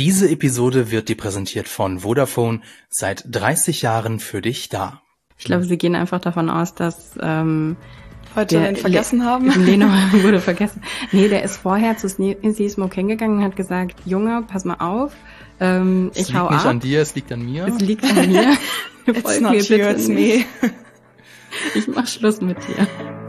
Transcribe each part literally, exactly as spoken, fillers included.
Diese Episode wird dir präsentiert von Vodafone, seit dreißig Jahren für dich da. Ich glaube, sie gehen einfach davon aus, dass ähm, heute den vergessen Le- haben. Leno wurde vergessen. Nee, der ist vorher zu Seasmoke hingegangen und hat gesagt, Junge, pass mal auf, ähm, ich hau ab. Es liegt nicht an dir, es liegt an mir. Es liegt an mir. It's not you, it's me. Ich mach Schluss mit dir.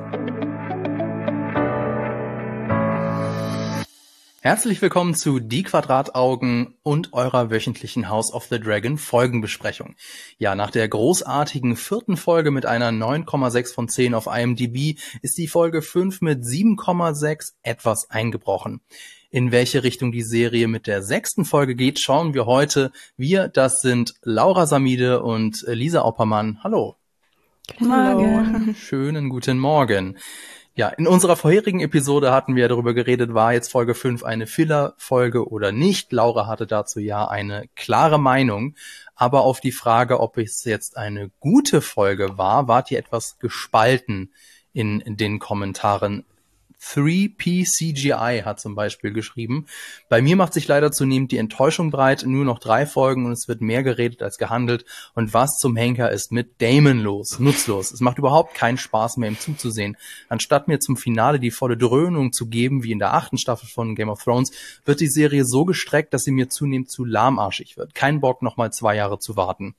Herzlich willkommen zu Die Quadrataugen und eurer wöchentlichen House of the Dragon Folgenbesprechung. Ja, nach der großartigen vierten Folge mit einer neun Komma sechs von zehn auf I M D B ist die Folge fünf mit sieben Komma sechs etwas eingebrochen. In welche Richtung die Serie mit der sechsten Folge geht, schauen wir heute. Wir, das sind Laura Samide und Lisa Oppermann. Hallo. Guten Morgen. Schönen guten Morgen. Ja, in unserer vorherigen Episode hatten wir darüber geredet, war jetzt Folge fünf eine Filler-Folge oder nicht. Laura hatte dazu ja eine klare Meinung. Aber auf die Frage, ob es jetzt eine gute Folge war, wart ihr etwas gespalten in den Kommentaren. three P C G I hat zum Beispiel geschrieben. Bei mir macht sich leider zunehmend die Enttäuschung breit, nur noch drei Folgen und es wird mehr geredet als gehandelt. Und was zum Henker ist mit Daemon los? Nutzlos. Es macht überhaupt keinen Spaß mehr, ihm zuzusehen. Anstatt mir zum Finale die volle Dröhnung zu geben, wie in der achten Staffel von Game of Thrones, wird die Serie so gestreckt, dass sie mir zunehmend zu lahmarschig wird. Kein Bock, nochmal zwei Jahre zu warten.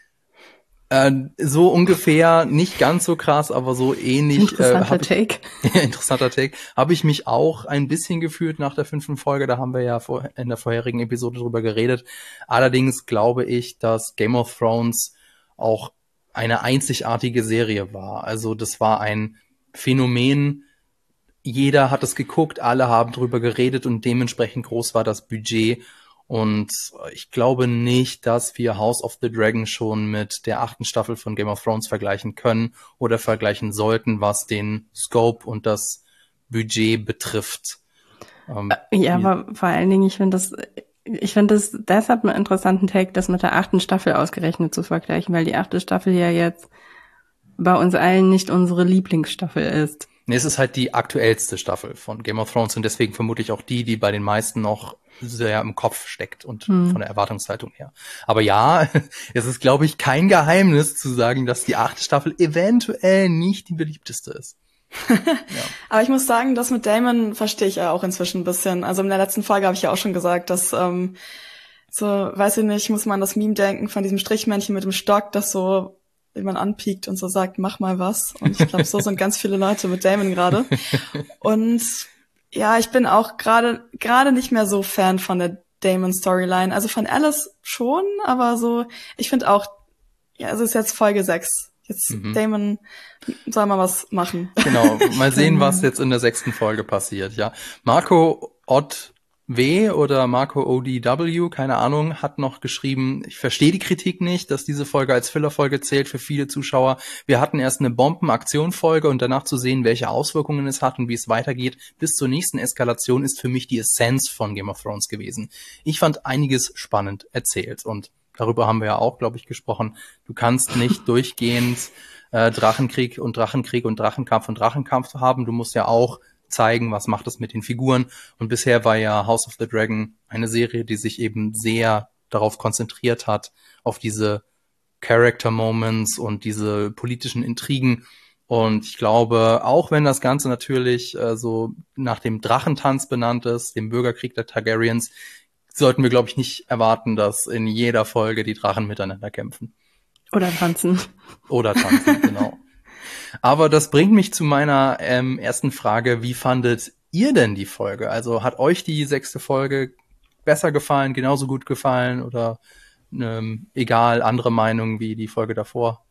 Äh, so ungefähr, nicht ganz so krass, aber so ähnlich. Interessanter äh, Take. Ich, interessanter Take. Habe ich mich auch ein bisschen gefühlt nach der fünften Folge. Da haben wir ja vor, in der vorherigen Episode drüber geredet. Allerdings glaube ich, dass Game of Thrones auch eine einzigartige Serie war. Also das war ein Phänomen. Jeder hat es geguckt, alle haben drüber geredet und dementsprechend groß war das Budget. Und ich glaube nicht, dass wir House of the Dragon schon mit der achten Staffel von Game of Thrones vergleichen können oder vergleichen sollten, was den Scope und das Budget betrifft. Ähm, ja, aber vor allen Dingen, ich finde das, ich finde das deshalb einen interessanten Take, das mit der achten Staffel ausgerechnet zu vergleichen, weil die achte Staffel ja jetzt bei uns allen nicht unsere Lieblingsstaffel ist. Nee, es ist halt die aktuellste Staffel von Game of Thrones und deswegen vermutlich auch die, die bei den meisten noch sehr im Kopf steckt und hm. von der Erwartungshaltung her. Aber ja, es ist, glaube ich, kein Geheimnis zu sagen, dass die achte Staffel eventuell nicht die beliebteste ist. Ja. Aber ich muss sagen, das mit Daemon verstehe ich ja auch inzwischen ein bisschen. Also in der letzten Folge habe ich ja auch schon gesagt, dass ähm, so, weiß ich nicht, muss man das Meme denken von diesem Strichmännchen mit dem Stock, das so jemand anpiekt und so sagt, mach mal was. Und ich glaube, so sind ganz viele Leute mit Daemon gerade. Und ja, ich bin auch gerade gerade nicht mehr so Fan von der Daemon-Storyline. Also von Alice schon, aber so, ich finde auch, ja, es ist jetzt Folge sechs. Jetzt mhm. Daemon soll mal was machen. Genau, mal sehen, was jetzt in der sechsten Folge passiert, ja. Marco Ott W oder Marco O D W, keine Ahnung, hat noch geschrieben, ich verstehe die Kritik nicht, dass diese Folge als Fillerfolge zählt für viele Zuschauer. Wir hatten erst eine Bomben-Aktion-Folge und danach zu sehen, welche Auswirkungen es hat und wie es weitergeht, bis zur nächsten Eskalation ist für mich die Essenz von Game of Thrones gewesen. Ich fand einiges spannend erzählt und darüber haben wir ja auch, glaube ich, gesprochen. Du kannst nicht durchgehend äh, Drachenkrieg und Drachenkrieg und Drachenkampf und Drachenkampf haben. Du musst ja auch zeigen, was macht es mit den Figuren. Und bisher war ja House of the Dragon eine Serie, die sich eben sehr darauf konzentriert hat, auf diese Character Moments und diese politischen Intrigen. Und ich glaube, auch wenn das Ganze natürlich äh, so nach dem Drachentanz benannt ist, dem Bürgerkrieg der Targaryens, sollten wir, glaube ich, nicht erwarten, dass in jeder Folge die Drachen miteinander kämpfen. Oder tanzen. Oder tanzen, genau. Aber das bringt mich zu meiner ähm, ersten Frage. Wie fandet ihr denn die Folge? Also hat euch die sechste Folge besser gefallen, genauso gut gefallen oder ähm, egal, andere Meinung wie die Folge davor?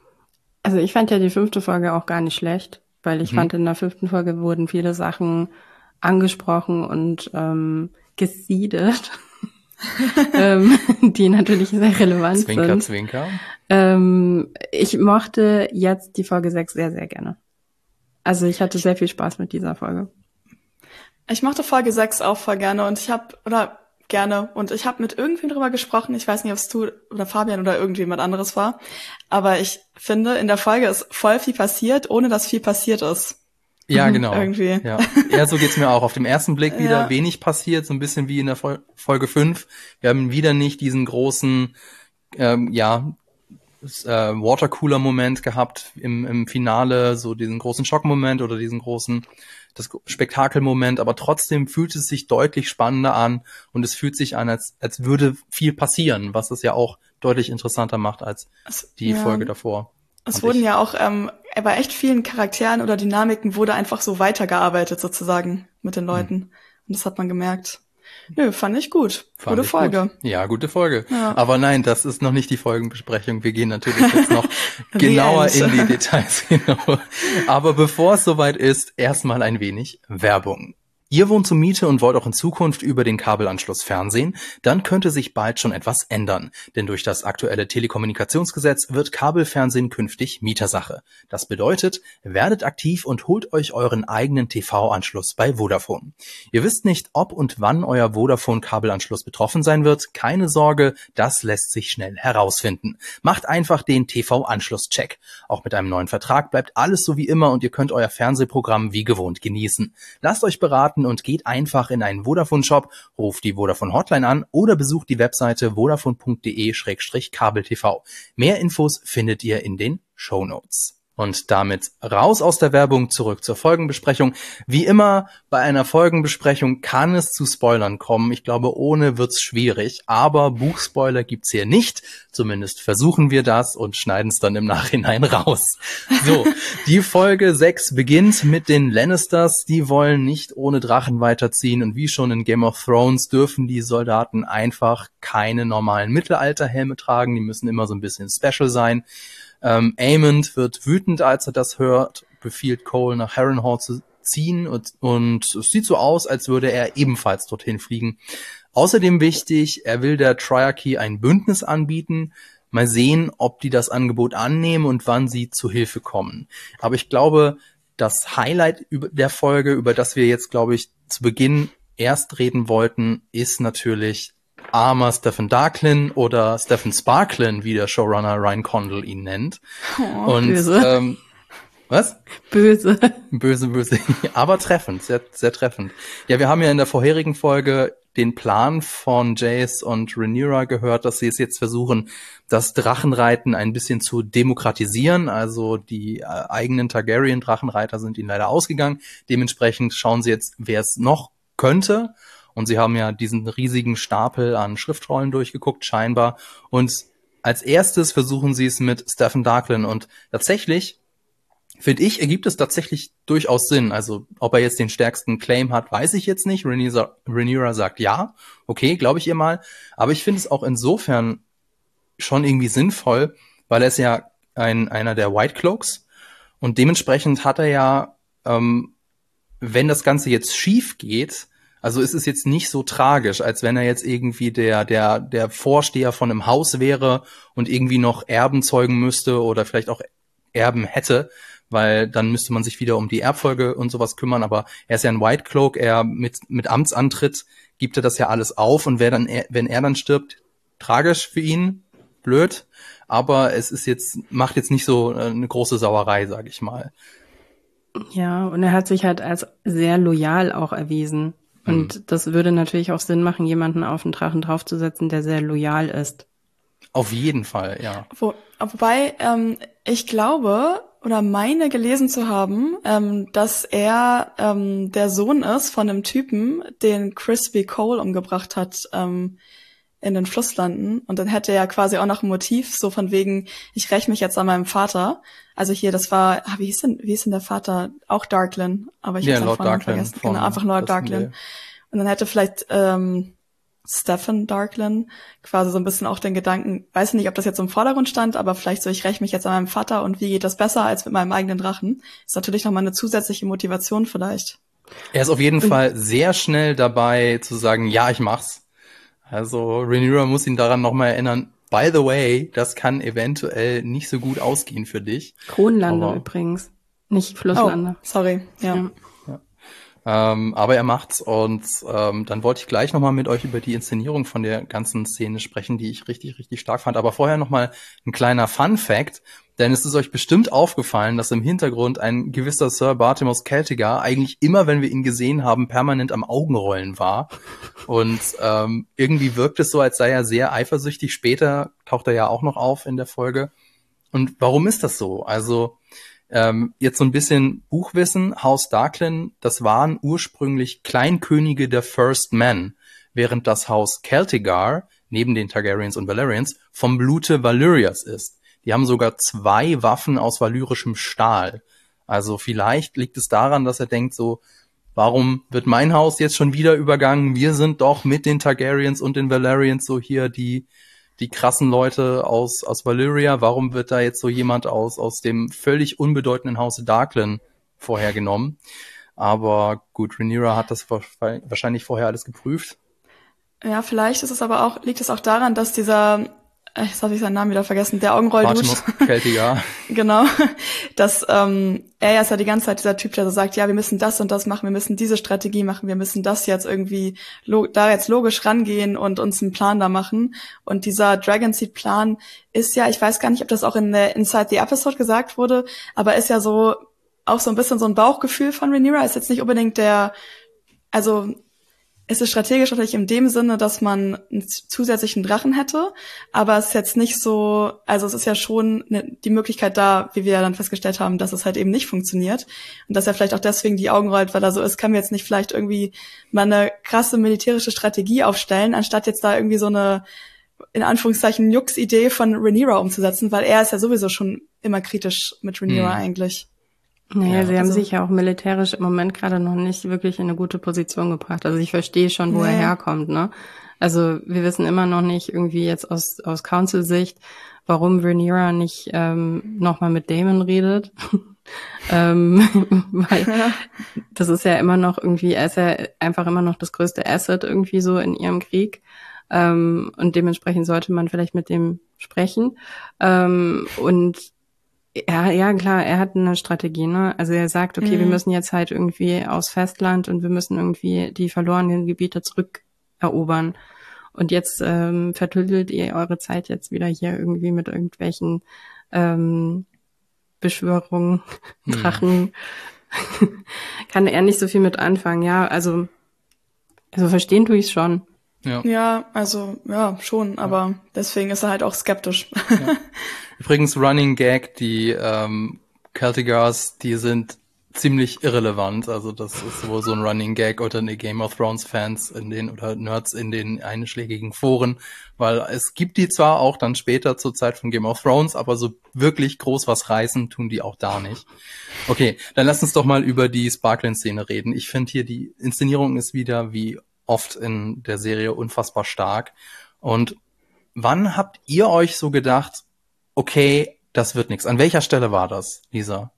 Also ich fand ja die fünfte Folge auch gar nicht schlecht, weil ich mhm. fand, in der fünften Folge wurden viele Sachen angesprochen und ähm, gesiedet, ähm, die natürlich sehr relevant Zwinker, sind. Zwinker, Zwinker. Ähm, ich mochte jetzt die Folge sechs sehr, sehr gerne. Also ich hatte sehr viel Spaß mit dieser Folge. Ich mochte Folge sechs auch voll gerne und ich habe, oder gerne, und ich habe mit irgendwem drüber gesprochen, ich weiß nicht, ob es du oder Fabian oder irgendjemand anderes war, aber ich finde, in der Folge ist voll viel passiert, ohne dass viel passiert ist. Ja, genau. Irgendwie. Ja. ja, so geht's mir auch. Auf dem ersten Blick wieder Ja. wenig passiert, so ein bisschen wie in der Fol- Folge fünf. Wir haben wieder nicht diesen großen, ähm, ja, äh, Watercooler-Moment gehabt im, im Finale, so diesen großen Schockmoment oder diesen großen das Spektakelmoment, aber trotzdem fühlt es sich deutlich spannender an und es fühlt sich an, als, als würde viel passieren, was es ja auch deutlich interessanter macht als Es, die ja. Folge davor. Es wurden ja auch ähm, bei echt vielen Charakteren oder Dynamiken wurde einfach so weitergearbeitet sozusagen mit den Leuten. Hm. Und das hat man gemerkt. Nö, fand ich gut. Fand gute ich Folge. Gut. Ja, gute Folge. Ja. Aber nein, das ist noch nicht die Folgenbesprechung. Wir gehen natürlich jetzt noch genauer in die Details. Genau. Aber bevor es soweit ist, erstmal ein wenig Werbung. Ihr wohnt zur Miete und wollt auch in Zukunft über den Kabelanschluss fernsehen? Dann könnte sich bald schon etwas ändern. Denn durch das aktuelle Telekommunikationsgesetz wird Kabelfernsehen künftig Mietersache. Das bedeutet, werdet aktiv und holt euch euren eigenen T V-Anschluss bei Vodafone. Ihr wisst nicht, ob und wann euer Vodafone-Kabelanschluss betroffen sein wird? Keine Sorge, das lässt sich schnell herausfinden. Macht einfach den T V-Anschluss-Check. Auch mit einem neuen Vertrag bleibt alles so wie immer und ihr könnt euer Fernsehprogramm wie gewohnt genießen. Lasst euch beraten und geht einfach in einen Vodafone-Shop, ruft die Vodafone-Hotline an oder besucht die Webseite vodafone punkt de Schrägstrich kabeltv. Mehr Infos findet ihr in den Shownotes. Und damit raus aus der Werbung, zurück zur Folgenbesprechung. Wie immer bei einer Folgenbesprechung kann es zu Spoilern kommen. Ich glaube, ohne wird's schwierig. Aber Buchspoiler gibt's hier nicht. Zumindest versuchen wir das und schneiden es dann im Nachhinein raus. So, die Folge sechs beginnt mit den Lannisters. Die wollen nicht ohne Drachen weiterziehen. Und wie schon in Game of Thrones dürfen die Soldaten einfach keine normalen Mittelalterhelme tragen. Die müssen immer so ein bisschen special sein. Ähm, Aemond wird wütend, als er das hört, befiehlt Cole nach Harrenhal zu ziehen und, und es sieht so aus, als würde er ebenfalls dorthin fliegen. Außerdem wichtig, er will der Triarchy ein Bündnis anbieten. Mal sehen, ob die das Angebot annehmen und wann sie zu Hilfe kommen. Aber ich glaube, das Highlight der Folge, über das wir jetzt, glaube ich, zu Beginn erst reden wollten, ist natürlich armer Stephen Darklin oder Stephen Sparklin, wie der Showrunner Ryan Condal ihn nennt. Oh, und böse. Ähm, was? Böse. Böse, böse. Aber treffend, sehr, sehr treffend. Ja, wir haben ja in der vorherigen Folge den Plan von Jace und Rhaenyra gehört, dass sie es jetzt versuchen, das Drachenreiten ein bisschen zu demokratisieren. Also die äh, eigenen Targaryen-Drachenreiter sind ihnen leider ausgegangen. Dementsprechend schauen sie jetzt, wer es noch könnte. Und sie haben ja diesen riesigen Stapel an Schriftrollen durchgeguckt, scheinbar. Und als erstes versuchen sie es mit Stephen Darklin. Und tatsächlich, finde ich, ergibt es tatsächlich durchaus Sinn. Also ob er jetzt den stärksten Claim hat, weiß ich jetzt nicht. Rhaenyra, Rhaenyra sagt ja. Okay, glaube ich ihr mal. Aber ich finde es auch insofern schon irgendwie sinnvoll, weil er ist ja ein, einer der White Cloaks. Und dementsprechend hat er ja, ähm, wenn das Ganze jetzt schief geht, also es ist jetzt nicht so tragisch, als wenn er jetzt irgendwie der der der Vorsteher von einem Haus wäre und irgendwie noch Erben zeugen müsste oder vielleicht auch Erben hätte, weil dann müsste man sich wieder um die Erbfolge und sowas kümmern. Aber er ist ja ein White Cloak, er mit mit Amtsantritt gibt er das ja alles auf und wer dann wenn er dann stirbt, tragisch für ihn, blöd. Aber es ist jetzt macht jetzt nicht so eine große Sauerei, sage ich mal. Ja, und er hat sich halt als sehr loyal auch erwiesen. Und mhm. das würde natürlich auch Sinn machen, jemanden auf den Drachen draufzusetzen, der sehr loyal ist. Auf jeden Fall, ja. Wo, wobei, ähm, ich glaube oder meine gelesen zu haben, ähm, dass er ähm, der Sohn ist von einem Typen, den Crispy Cole umgebracht hat ähm, in den Flusslanden. Und dann hätte er quasi auch noch ein Motiv, so von wegen, ich räche mich jetzt an meinem Vater. Also hier, das war, ah, wie hieß denn, wie hieß denn der Vater? Auch Darklin, aber ich ja, habe Lord Vornamen Darklin vergessen. Genau, einfach Lord Darklin. Und dann hätte vielleicht ähm, Stephen Darklin quasi so ein bisschen auch den Gedanken, weiß nicht, ob das jetzt im Vordergrund stand, aber vielleicht so, ich räche mich jetzt an meinem Vater und wie geht das besser als mit meinem eigenen Drachen? Ist natürlich nochmal eine zusätzliche Motivation vielleicht. Er ist auf jeden Fall sehr schnell dabei zu sagen, ja, ich mach's. Also Rhaenyra muss ihn daran nochmal erinnern, by the way, das kann eventuell nicht so gut ausgehen für dich. Kronlande aber, übrigens, nicht Flusslande. Oh, sorry, ja. ja. Ähm, aber er macht's und ähm, dann wollte ich gleich nochmal mit euch über die Inszenierung von der ganzen Szene sprechen, die ich richtig, richtig stark fand. Aber vorher nochmal ein kleiner Fun-Fact, denn es ist euch bestimmt aufgefallen, dass im Hintergrund ein gewisser Sir Bartimos Celtigar eigentlich immer, wenn wir ihn gesehen haben, permanent am Augenrollen war. Und ähm, irgendwie wirkt es so, als sei er sehr eifersüchtig. Später taucht er ja auch noch auf in der Folge. Und warum ist das so? Also Ähm, jetzt so ein bisschen Buchwissen. Haus Darklin, das waren ursprünglich Kleinkönige der First Men, während das Haus Celtigar, neben den Targaryens und Valerians, vom Blute Valyrias ist. Die haben sogar zwei Waffen aus valyrischem Stahl. Also vielleicht liegt es daran, dass er denkt so, warum wird mein Haus jetzt schon wieder übergangen? Wir sind doch mit den Targaryens und den Valerians so hier die die krassen Leute aus aus Valyria, warum wird da jetzt so jemand aus aus dem völlig unbedeutenden Hause Darklin vorhergenommen? Aber gut, Rhaenyra hat das wahrscheinlich vorher alles geprüft. Ja, vielleicht ist es aber auch, liegt es auch daran, dass dieser, jetzt habe ich seinen Namen wieder vergessen, der Augenroll-Dude. Celtigar. Genau, dass ähm, er ist ja die ganze Zeit dieser Typ, der so sagt, ja, wir müssen das und das machen, wir müssen diese Strategie machen, wir müssen das jetzt irgendwie lo- da jetzt logisch rangehen und uns einen Plan da machen. Und dieser Dragonseed-Plan ist ja, ich weiß gar nicht, ob das auch in der Inside the Episode gesagt wurde, aber ist ja so auch so ein bisschen so ein Bauchgefühl von Rhaenyra, ist jetzt nicht unbedingt der, also es ist strategisch natürlich in dem Sinne, dass man einen zusätzlichen Drachen hätte, aber es ist jetzt nicht so, also es ist ja schon ne, die Möglichkeit da, wie wir ja dann festgestellt haben, dass es halt eben nicht funktioniert und dass er vielleicht auch deswegen die Augen rollt, weil er so ist, kann wir jetzt nicht vielleicht irgendwie mal eine krasse militärische Strategie aufstellen, anstatt jetzt da irgendwie so eine, in Anführungszeichen, Jux-Idee von Rhaenyra umzusetzen, weil er ist ja sowieso schon immer kritisch mit Rhaenyra hm. eigentlich. Naja, ja, sie haben also, sich ja auch militärisch im Moment gerade noch nicht wirklich in eine gute Position gebracht. Also ich verstehe schon, wo nee. er herkommt, ne? Also wir wissen immer noch nicht irgendwie jetzt aus aus Council-Sicht, warum Rhaenyra nicht ähm, nochmal mit Daemon redet. ähm, weil ja. das ist ja immer noch irgendwie, er ist ja einfach immer noch das größte Asset irgendwie so in ihrem Krieg. Ähm, und dementsprechend sollte man vielleicht mit dem sprechen. Ähm, und Ja, ja, klar, er hat eine Strategie, ne? Also er sagt, okay, mhm. wir müssen jetzt halt irgendwie aus Festland und wir müssen irgendwie die verlorenen Gebiete zurückerobern. Und jetzt ähm, vertüdelt ihr eure Zeit jetzt wieder hier irgendwie mit irgendwelchen ähm, Beschwörungen, mhm. Drachen. Kann er nicht so viel mit anfangen, ja, also also verstehen tue ich es schon. Ja. ja, also ja, schon, aber ja. deswegen ist er halt auch skeptisch. Ja. Übrigens, Running Gag, die ähm, Celtigars, die sind ziemlich irrelevant. Also das ist wohl so ein Running Gag unter den Game of Thrones Fans in den oder Nerds in den einschlägigen Foren, weil es gibt die zwar auch dann später zur Zeit von Game of Thrones, aber so wirklich groß was reißen tun die auch da nicht. Okay, dann lass uns doch mal über die Sparkling-Szene reden. Ich finde hier, die Inszenierung ist wieder wie oft in der Serie unfassbar stark. Und wann habt ihr euch so gedacht, okay, das wird nichts? An welcher Stelle war das, Lisa?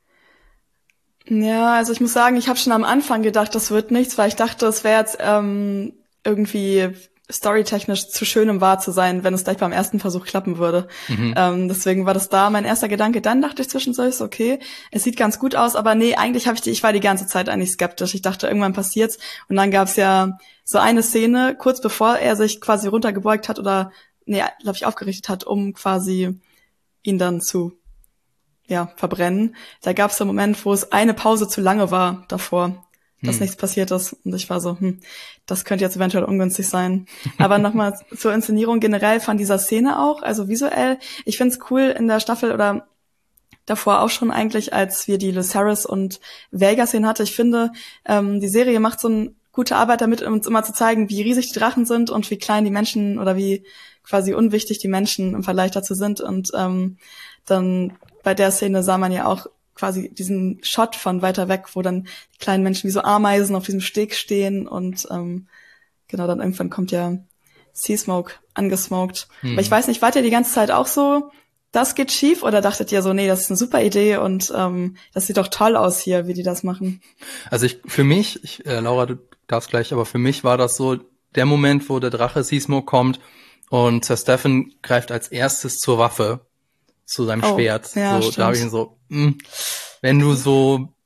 Ja, also ich muss sagen, ich habe schon am Anfang gedacht, das wird nichts, weil ich dachte, es wäre jetzt ähm, irgendwie storytechnisch zu schön, um wahr zu sein, wenn es gleich beim ersten Versuch klappen würde. Mhm. Ähm, deswegen war das da mein erster Gedanke. Dann dachte ich zwischendurch, okay, es sieht ganz gut aus, aber nee, eigentlich habe ich die, ich war die ganze Zeit eigentlich skeptisch. Ich dachte, irgendwann passiert's. Und dann gab's ja so eine Szene, kurz bevor er sich quasi runtergebeugt hat oder, nee, glaube ich, aufgerichtet hat, um quasi ihn dann zu, ja, verbrennen. Da gab's so einen Moment, wo es eine Pause zu lange war davor, dass hm. nichts passiert ist. Und ich war so, hm, das könnte jetzt eventuell ungünstig sein. Aber nochmal zur Inszenierung generell von dieser Szene auch, also visuell. Ich find's cool in der Staffel oder davor auch schon eigentlich, als wir die Lucerys und Vhagar-Szenen hatte. Ich finde, ähm, die Serie macht so eine gute Arbeit damit, uns immer zu zeigen, wie riesig die Drachen sind und wie klein die Menschen oder wie quasi unwichtig die Menschen im Vergleich dazu sind. Und ähm, dann bei der Szene sah man ja auch quasi diesen Shot von weiter weg, wo dann die kleinen Menschen wie so Ameisen auf diesem Steg stehen und ähm, genau, dann irgendwann kommt ja Seasmoke angesmoked. Hm. Aber ich weiß nicht, wart ihr die ganze Zeit auch so, das geht schief, oder dachtet ihr so, nee, das ist eine super Idee und ähm, das sieht doch toll aus hier, wie die das machen? Also ich, für mich, ich, äh, Laura, du darfst gleich, aber für mich war das so der Moment, wo der Drache Seasmoke kommt und Sir Stephen greift als erstes zur Waffe, zu seinem oh, Schwert. Ja, so, da habe ich ihn so, mh, wenn du so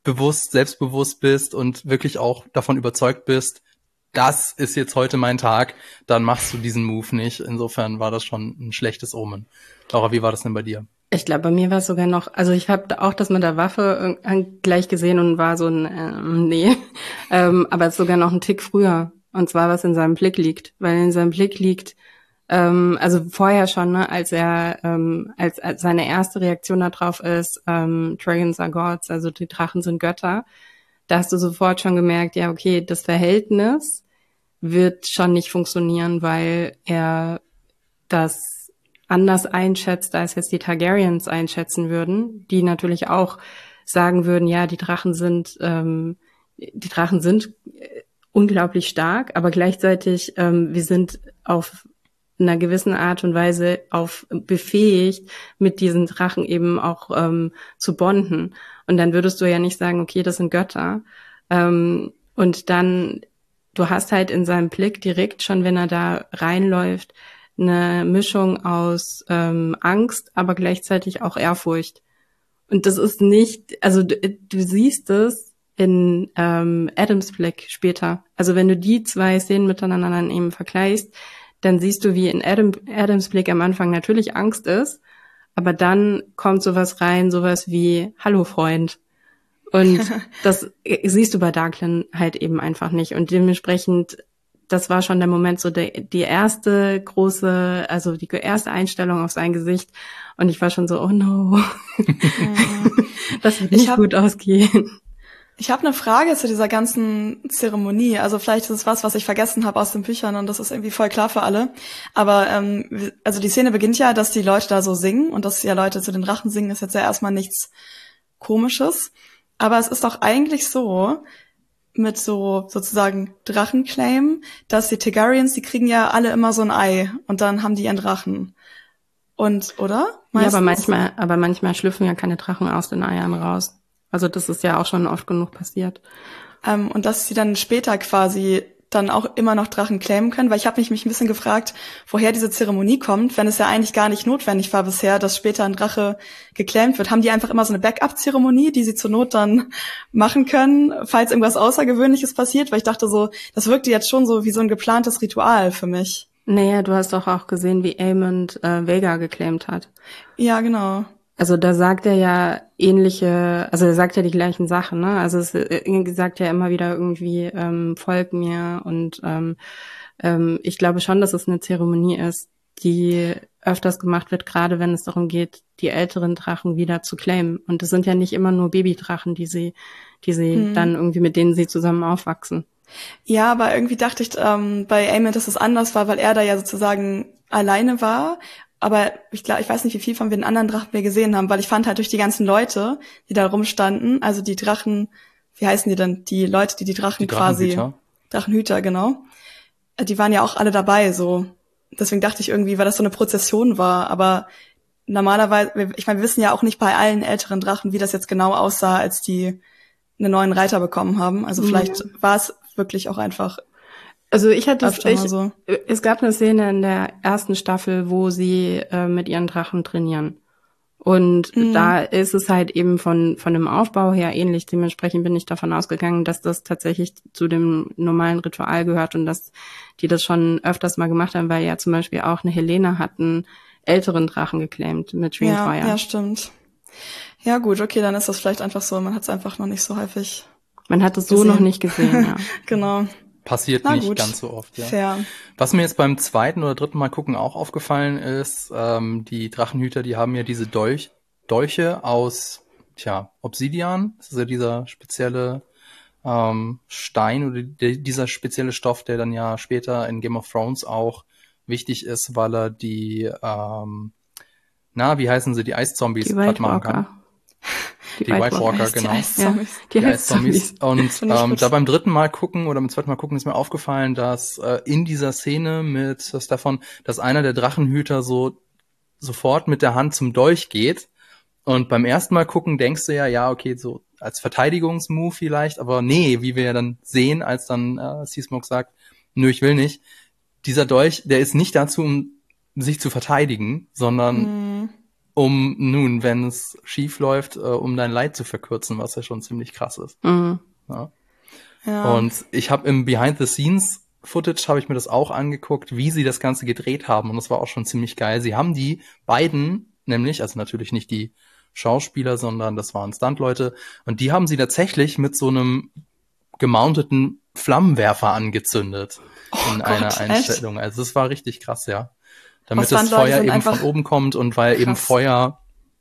bewusst, selbstbewusst bist und wirklich auch davon überzeugt bist, das ist jetzt heute mein Tag, dann machst du diesen Move nicht. Insofern war das schon ein schlechtes Omen. Laura, wie war das denn bei dir? Ich glaube, bei mir war es sogar noch, also ich habe auch das mit der Waffe gleich gesehen und war so ein, ähm, nee, ähm, aber es ist sogar noch ein Tick früher. Und zwar, was in seinem Blick liegt. Weil in seinem Blick liegt, ähm, also vorher schon, ne, als er, ähm, als, als seine erste Reaktion darauf ist, ähm, Dragons are gods, also die Drachen sind Götter, da hast du sofort schon gemerkt, ja, okay, das Verhältnis wird schon nicht funktionieren, weil er das anders einschätzt, als jetzt die Targaryens einschätzen würden, die natürlich auch sagen würden, ja, die Drachen sind, ähm, die Drachen sind unglaublich stark, aber gleichzeitig, ähm, wir sind auf einer gewissen Art und Weise auf befähigt, mit diesen Drachen eben auch ähm, zu bonden. Und dann würdest du ja nicht sagen, okay, das sind Götter. Ähm, und dann, du hast halt in seinem Blick direkt schon, wenn er da reinläuft, eine Mischung aus ähm, Angst, aber gleichzeitig auch Ehrfurcht. Und das ist nicht, also du, du siehst es in ähm, Adams Blick später. Also wenn du die zwei Szenen miteinander dann eben vergleichst, dann siehst du, wie in Adam, Adams Blick am Anfang natürlich Angst ist, aber dann kommt sowas rein, sowas wie Hallo Freund. Und das siehst du bei Darklyn halt eben einfach nicht. Und dementsprechend, das war schon der Moment, so der, die erste große, also die erste Einstellung auf sein Gesicht. Und ich war schon so, oh no, das wird nicht hab, gut ausgehen. Ich habe eine Frage zu dieser ganzen Zeremonie. Also vielleicht ist es was, was ich vergessen habe aus den Büchern und das ist irgendwie voll klar für alle. Aber ähm, also die Szene beginnt ja, dass die Leute da so singen und dass ja Leute zu den Drachen singen, ist jetzt ja erstmal nichts Komisches. Aber es ist doch eigentlich so, mit so sozusagen Drachenclaim, dass die Targaryens, die kriegen ja alle immer so ein Ei und dann haben die ihren Drachen. Und, oder? Meistens? Ja, aber manchmal, aber manchmal schlüpfen ja keine Drachen aus den Eiern raus. Also das ist ja auch schon oft genug passiert. Ähm, und dass sie dann später quasi dann auch immer noch Drachen claimen können, weil ich habe mich, mich ein bisschen gefragt, woher diese Zeremonie kommt, wenn es ja eigentlich gar nicht notwendig war bisher, dass später ein Drache geclaimt wird. Haben die einfach immer so eine Backup-Zeremonie, die sie zur Not dann machen können, falls irgendwas Außergewöhnliches passiert? Weil ich dachte so, das wirkte jetzt schon so wie so ein geplantes Ritual für mich. Naja, du hast doch auch gesehen, wie Aemond äh, Vhagar geclaimt hat. Ja, genau. Also da sagt er ja ähnliche, also er sagt ja die gleichen Sachen, ne? Also es er sagt ja immer wieder irgendwie, ähm, folg mir und ähm, ähm, ich glaube schon, dass es eine Zeremonie ist, die öfters gemacht wird, gerade wenn es darum geht, die älteren Drachen wieder zu claimen. Und es sind ja nicht immer nur Babydrachen, die sie, die sie hm. dann irgendwie, mit denen sie zusammen aufwachsen. Ja, aber irgendwie dachte ich ähm, bei Aemond, dass es anders war, weil er da ja sozusagen alleine war. Aber ich glaube, ich weiß nicht, wie viel von den anderen Drachen wir gesehen haben, weil ich fand halt durch die ganzen Leute, die da rumstanden, also die Drachen, wie heißen die denn? Die Leute, die die Drachen die quasi, Drachenhüter. Drachenhüter, genau. Die waren ja auch alle dabei, so. Deswegen dachte ich irgendwie, weil das so eine Prozession war, aber normalerweise, ich meine, wir wissen ja auch nicht bei allen älteren Drachen, wie das jetzt genau aussah, als die einen neuen Reiter bekommen haben. Also vielleicht ja. war es wirklich auch einfach. Also ich hatte es, ich, so. es gab eine Szene in der ersten Staffel, wo sie äh, mit ihren Drachen trainieren. Und mhm. da ist es halt eben von von dem Aufbau her ähnlich. Dementsprechend bin ich davon ausgegangen, dass das tatsächlich zu dem normalen Ritual gehört und dass die das schon öfters mal gemacht haben, weil ja zum Beispiel auch eine Helena hat einen älteren Drachen geclaimt mit Dreamfire. Ja, ja, stimmt. Ja gut, okay, dann ist das vielleicht einfach so. Man hat es einfach noch nicht so häufig Man hat es so noch nicht gesehen, ja. Genau. Passiert Na nicht gut. ganz so oft, ja. Fair. Was mir jetzt beim zweiten oder dritten Mal gucken auch aufgefallen ist, ähm, die Drachenhüter, die haben ja diese Dolch, Dolche aus, tja, Obsidian. Das ist ja dieser spezielle ähm, Stein oder die, dieser spezielle Stoff, der dann ja später in Game of Thrones auch wichtig ist, weil er die, ähm, na, wie heißen sie, die Eiszombies die platt machen kann. Die, die White Walker, genau. Die Eiszombies. Ja, die, die Eiszombies. Und ähm, gut. da beim dritten Mal gucken oder beim zweiten Mal gucken ist mir aufgefallen, dass äh, in dieser Szene mit äh, Stefan, dass einer der Drachenhüter so sofort mit der Hand zum Dolch geht. Und beim ersten Mal gucken denkst du ja, ja, okay, so als Verteidigungsmove vielleicht, aber nee, wie wir ja dann sehen, als dann äh, Seasmoke sagt, nö, ich will nicht. Dieser Dolch, der ist nicht dazu, um sich zu verteidigen, sondern mm. um nun, wenn es schief läuft, äh, um dein Leid zu verkürzen, was ja schon ziemlich krass ist. Mhm. Ja. Ja. Und ich habe im Behind-the-Scenes-Footage habe ich mir das auch angeguckt, wie sie das Ganze gedreht haben. Und das war auch schon ziemlich geil. Sie haben die beiden nämlich, also natürlich nicht die Schauspieler, sondern das waren Stuntleute. Und die haben sie tatsächlich mit so einem gemounteten Flammenwerfer angezündet Oh in Gott, einer echt? Einstellung. Also das war richtig krass, ja. Damit Aber das Stuntleute Feuer sind eben einfach von oben kommt und weil eben krass. Feuer,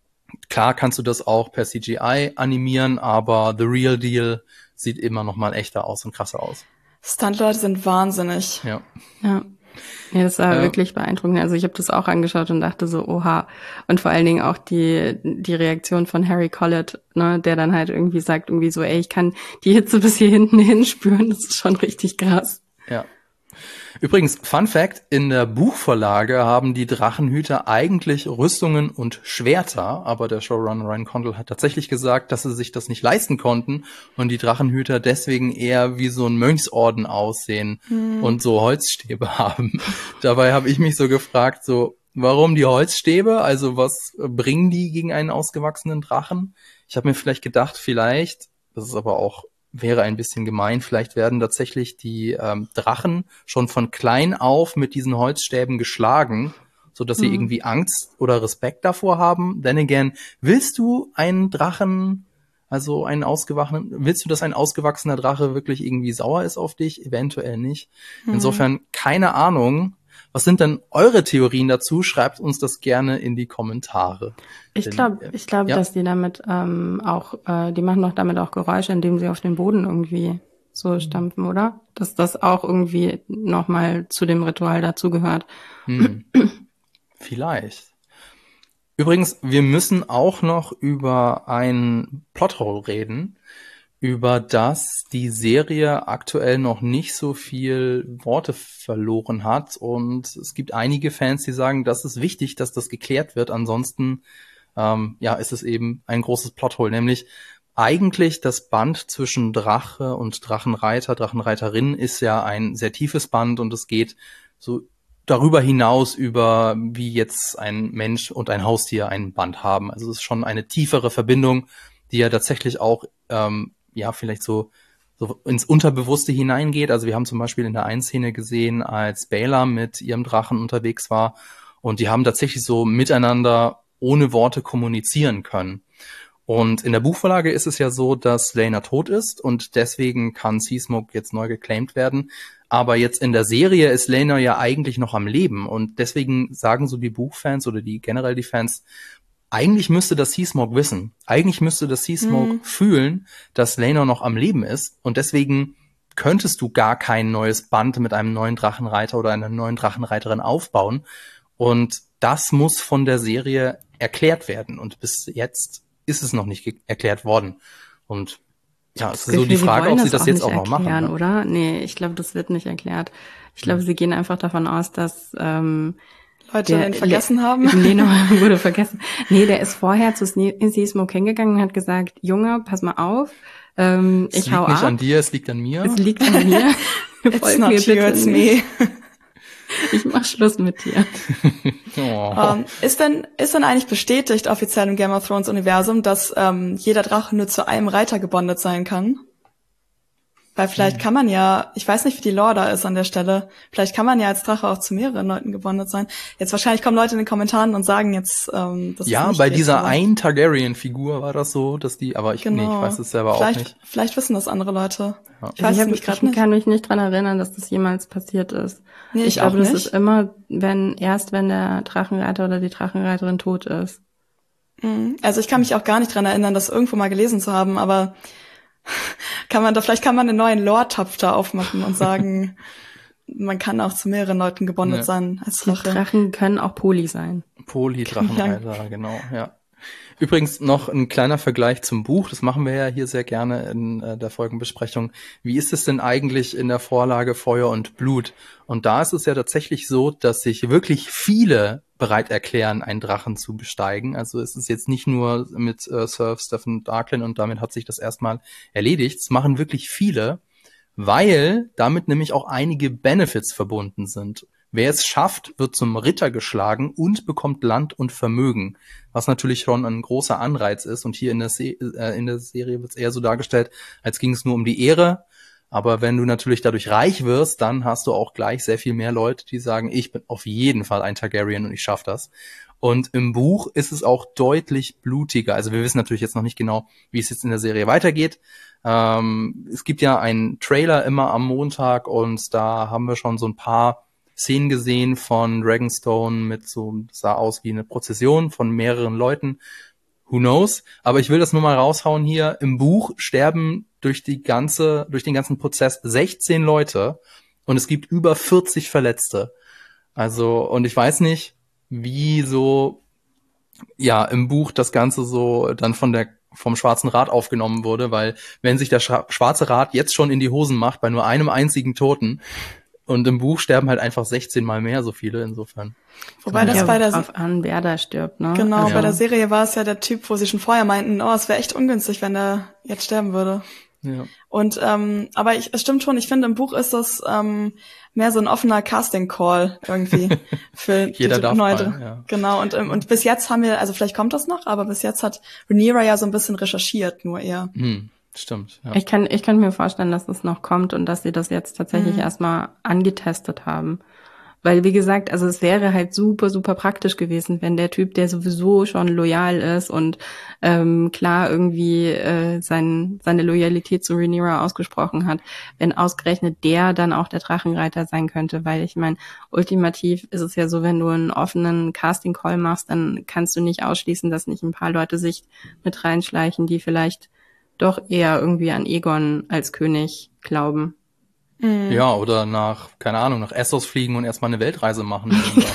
klar kannst du das auch per C G I animieren, aber the real deal sieht immer noch mal echter aus und krasser aus. Stuntleute sind wahnsinnig. Ja. Ja. Ja, das war Äh, wirklich beeindruckend. Also ich habe das auch angeschaut und dachte so, oha. Und vor allen Dingen auch die die Reaktion von Harry Collett, ne, der dann halt irgendwie sagt, irgendwie so, ey, ich kann die Hitze bis hier hinten hin spüren. Das ist schon richtig krass. Ja. Übrigens, Fun Fact, in der Buchvorlage haben die Drachenhüter eigentlich Rüstungen und Schwerter, aber der Showrunner Ryan Condal hat tatsächlich gesagt, dass sie sich das nicht leisten konnten und die Drachenhüter deswegen eher wie so ein Mönchsorden aussehen Hm. und so Holzstäbe haben. Dabei habe ich mich so gefragt, so, warum die Holzstäbe? Also was bringen die gegen einen ausgewachsenen Drachen? Ich habe mir vielleicht gedacht, vielleicht, das ist aber auch wäre ein bisschen gemein. Vielleicht werden tatsächlich die ähm, Drachen schon von klein auf mit diesen Holzstäben geschlagen, so dass sie Mhm. irgendwie Angst oder Respekt davor haben. Then again, willst du einen Drachen, also einen ausgewachsenen, willst du, dass ein ausgewachsener Drache wirklich irgendwie sauer ist auf dich? Eventuell nicht. Hm. Insofern keine Ahnung. Was sind denn eure Theorien dazu? Schreibt uns das gerne in die Kommentare. Ich Denn, glaube, äh, ich glaube, ja. dass die damit ähm, auch, äh, die machen doch damit auch Geräusche, indem sie auf den Boden irgendwie so stampfen, oder? Dass das auch irgendwie nochmal zu dem Ritual dazugehört. Hm. Vielleicht. Übrigens, wir müssen auch noch über ein Plothole reden, über das die Serie aktuell noch nicht so viel Worte verloren hat. Und es gibt einige Fans, die sagen, das ist wichtig, dass das geklärt wird. Ansonsten ähm, ja, ist es eben ein großes Plothole, nämlich eigentlich das Band zwischen Drache und Drachenreiter, Drachenreiterin ist ja ein sehr tiefes Band und es geht so darüber hinaus über, wie jetzt ein Mensch und ein Haustier ein Band haben. Also es ist schon eine tiefere Verbindung, die ja tatsächlich auch, ähm, ja, vielleicht so, so ins Unterbewusste hineingeht. Also wir haben zum Beispiel in der einen Szene gesehen, als Baela mit ihrem Drachen unterwegs war und die haben tatsächlich so miteinander ohne Worte kommunizieren können. Und in der Buchvorlage ist es ja so, dass Laena tot ist und deswegen kann Seasmoke jetzt neu geclaimed werden. Aber jetzt in der Serie ist Laena ja eigentlich noch am Leben und deswegen sagen so die Buchfans oder die generell die Fans, eigentlich müsste das Seasmoke wissen. Eigentlich müsste das Seasmoke Mhm. fühlen, dass Laena noch am Leben ist und deswegen könntest du gar kein neues Band mit einem neuen Drachenreiter oder einer neuen Drachenreiterin aufbauen. Und das muss von der Serie erklärt werden und bis jetzt ist es noch nicht ge- erklärt worden. Und ja, es ist so die Gefühl, Frage, wollen ob sie das jetzt nicht auch noch machen. erklären, Ne? oder? Nee, ich glaube, das wird nicht erklärt. Ich glaube, Hm. sie gehen einfach davon aus, dass ähm, Leute der ihn vergessen Le haben. Leno wurde vergessen. Nee, der ist vorher zu Seasmoke hingegangen und hat gesagt, Junge, pass mal auf, ähm, Es ich liegt hau nicht ab. an dir, es liegt an mir. Es liegt an mir. It's Folg not mir you, bitte it's nicht. me. Ich mach Schluss mit dir. Oh. Ähm, ist denn ist denn eigentlich bestätigt offiziell im Game of Thrones Universum, dass ähm, jeder Drache nur zu einem Reiter gebondet sein kann? Weil vielleicht Hm. kann man ja, ich weiß nicht, wie die Lore da ist an der Stelle, vielleicht kann man ja als Drache auch zu mehreren Leuten gebondet sein. Jetzt wahrscheinlich kommen Leute in den Kommentaren und sagen jetzt, ähm, dass Ja, es nicht bei geht, dieser aber einen Targaryen-Figur war das so, dass die, aber ich, nee, ich genau. weiß es selber vielleicht, auch nicht. Vielleicht wissen das andere Leute. Ja. Ich weiß Also ich, es hab, nämlich ich gerade nicht. kann mich nicht dran erinnern, dass das jemals passiert ist. Nee, ich ich glaube, auch das nicht. ist immer, wenn erst wenn der Drachenreiter oder die Drachenreiterin tot ist. Mhm. Also ich kann mich auch gar nicht dran erinnern, das irgendwo mal gelesen zu haben, aber kann man da, vielleicht kann man einen neuen Lore-Topf da aufmachen und sagen, man kann auch zu mehreren Leuten gebondet Ja. sein als Die Drache. Drachen können auch Poly sein. Poly-Drachenreiter, genau, ja. Übrigens noch ein kleiner Vergleich zum Buch, das machen wir ja hier sehr gerne in äh, der Folgenbesprechung. Wie ist es denn eigentlich in der Vorlage Feuer und Blut? Und da ist es ja tatsächlich so, dass sich wirklich viele bereit erklären, einen Drachen zu besteigen. Also es ist jetzt nicht nur mit äh, Sir Stephen Darklin und damit hat sich das erstmal erledigt. Es machen wirklich viele, weil damit nämlich auch einige Benefits verbunden sind. Wer es schafft, wird zum Ritter geschlagen und bekommt Land und Vermögen, was natürlich schon ein großer Anreiz ist. Und hier in der, Se- äh, in der Serie wird es eher so dargestellt, als ging es nur um die Ehre. Aber wenn du natürlich dadurch reich wirst, dann hast du auch gleich sehr viel mehr Leute, die sagen, ich bin auf jeden Fall ein Targaryen und ich schaffe das. Und im Buch ist es auch deutlich blutiger. Also wir wissen natürlich jetzt noch nicht genau, wie es jetzt in der Serie weitergeht. Ähm, es gibt ja einen Trailer immer am Montag und da haben wir schon so ein paar Szenen gesehen von Dragonstone mit so, sah aus wie eine Prozession von mehreren Leuten. Who knows? Aber ich will das nur mal raushauen hier. Im Buch sterben durch die ganze, durch den ganzen Prozess sechzehn Leute und es gibt über vierzig Verletzte. Also, und ich weiß nicht, wie so, ja, im Buch das Ganze so dann von der, vom Schwarzen Rat aufgenommen wurde, weil wenn sich der Schra- Schwarze Rat jetzt schon in die Hosen macht bei nur einem einzigen Toten, und im Buch sterben halt einfach sechzehn Mal mehr so viele, insofern. Wobei das ja, bei der drauf an, wer da stirbt, ne? Genau, also, bei der Serie war es ja der Typ, wo sie schon vorher meinten, oh, es wäre echt ungünstig, wenn er jetzt sterben würde. Ja. Und ähm, aber ich, es stimmt schon, ich finde, im Buch ist das ähm, mehr so ein offener Casting-Call irgendwie für Jeder die darf neue. mal, ja. Genau, und ähm, und bis jetzt haben wir, also vielleicht kommt das noch, aber bis jetzt hat Rhaenyra ja so ein bisschen recherchiert, nur eher. Hm, stimmt. Ja. Ich kann, ich kann mir vorstellen, dass es noch kommt und dass sie das jetzt tatsächlich Mhm. erstmal angetestet haben. Weil, wie gesagt, also es wäre halt super, super praktisch gewesen, wenn der Typ, der sowieso schon loyal ist und ähm, klar irgendwie äh, sein, seine Loyalität zu Rhaenyra ausgesprochen hat, wenn ausgerechnet der dann auch der Drachenreiter sein könnte. Weil ich meine, ultimativ ist es ja so, wenn du einen offenen Casting-Call machst, dann kannst du nicht ausschließen, dass nicht ein paar Leute sich mit reinschleichen, die vielleicht doch eher irgendwie an Aegon als König glauben. Mhm. Ja, oder nach, keine Ahnung, nach Essos fliegen und erstmal eine Weltreise machen.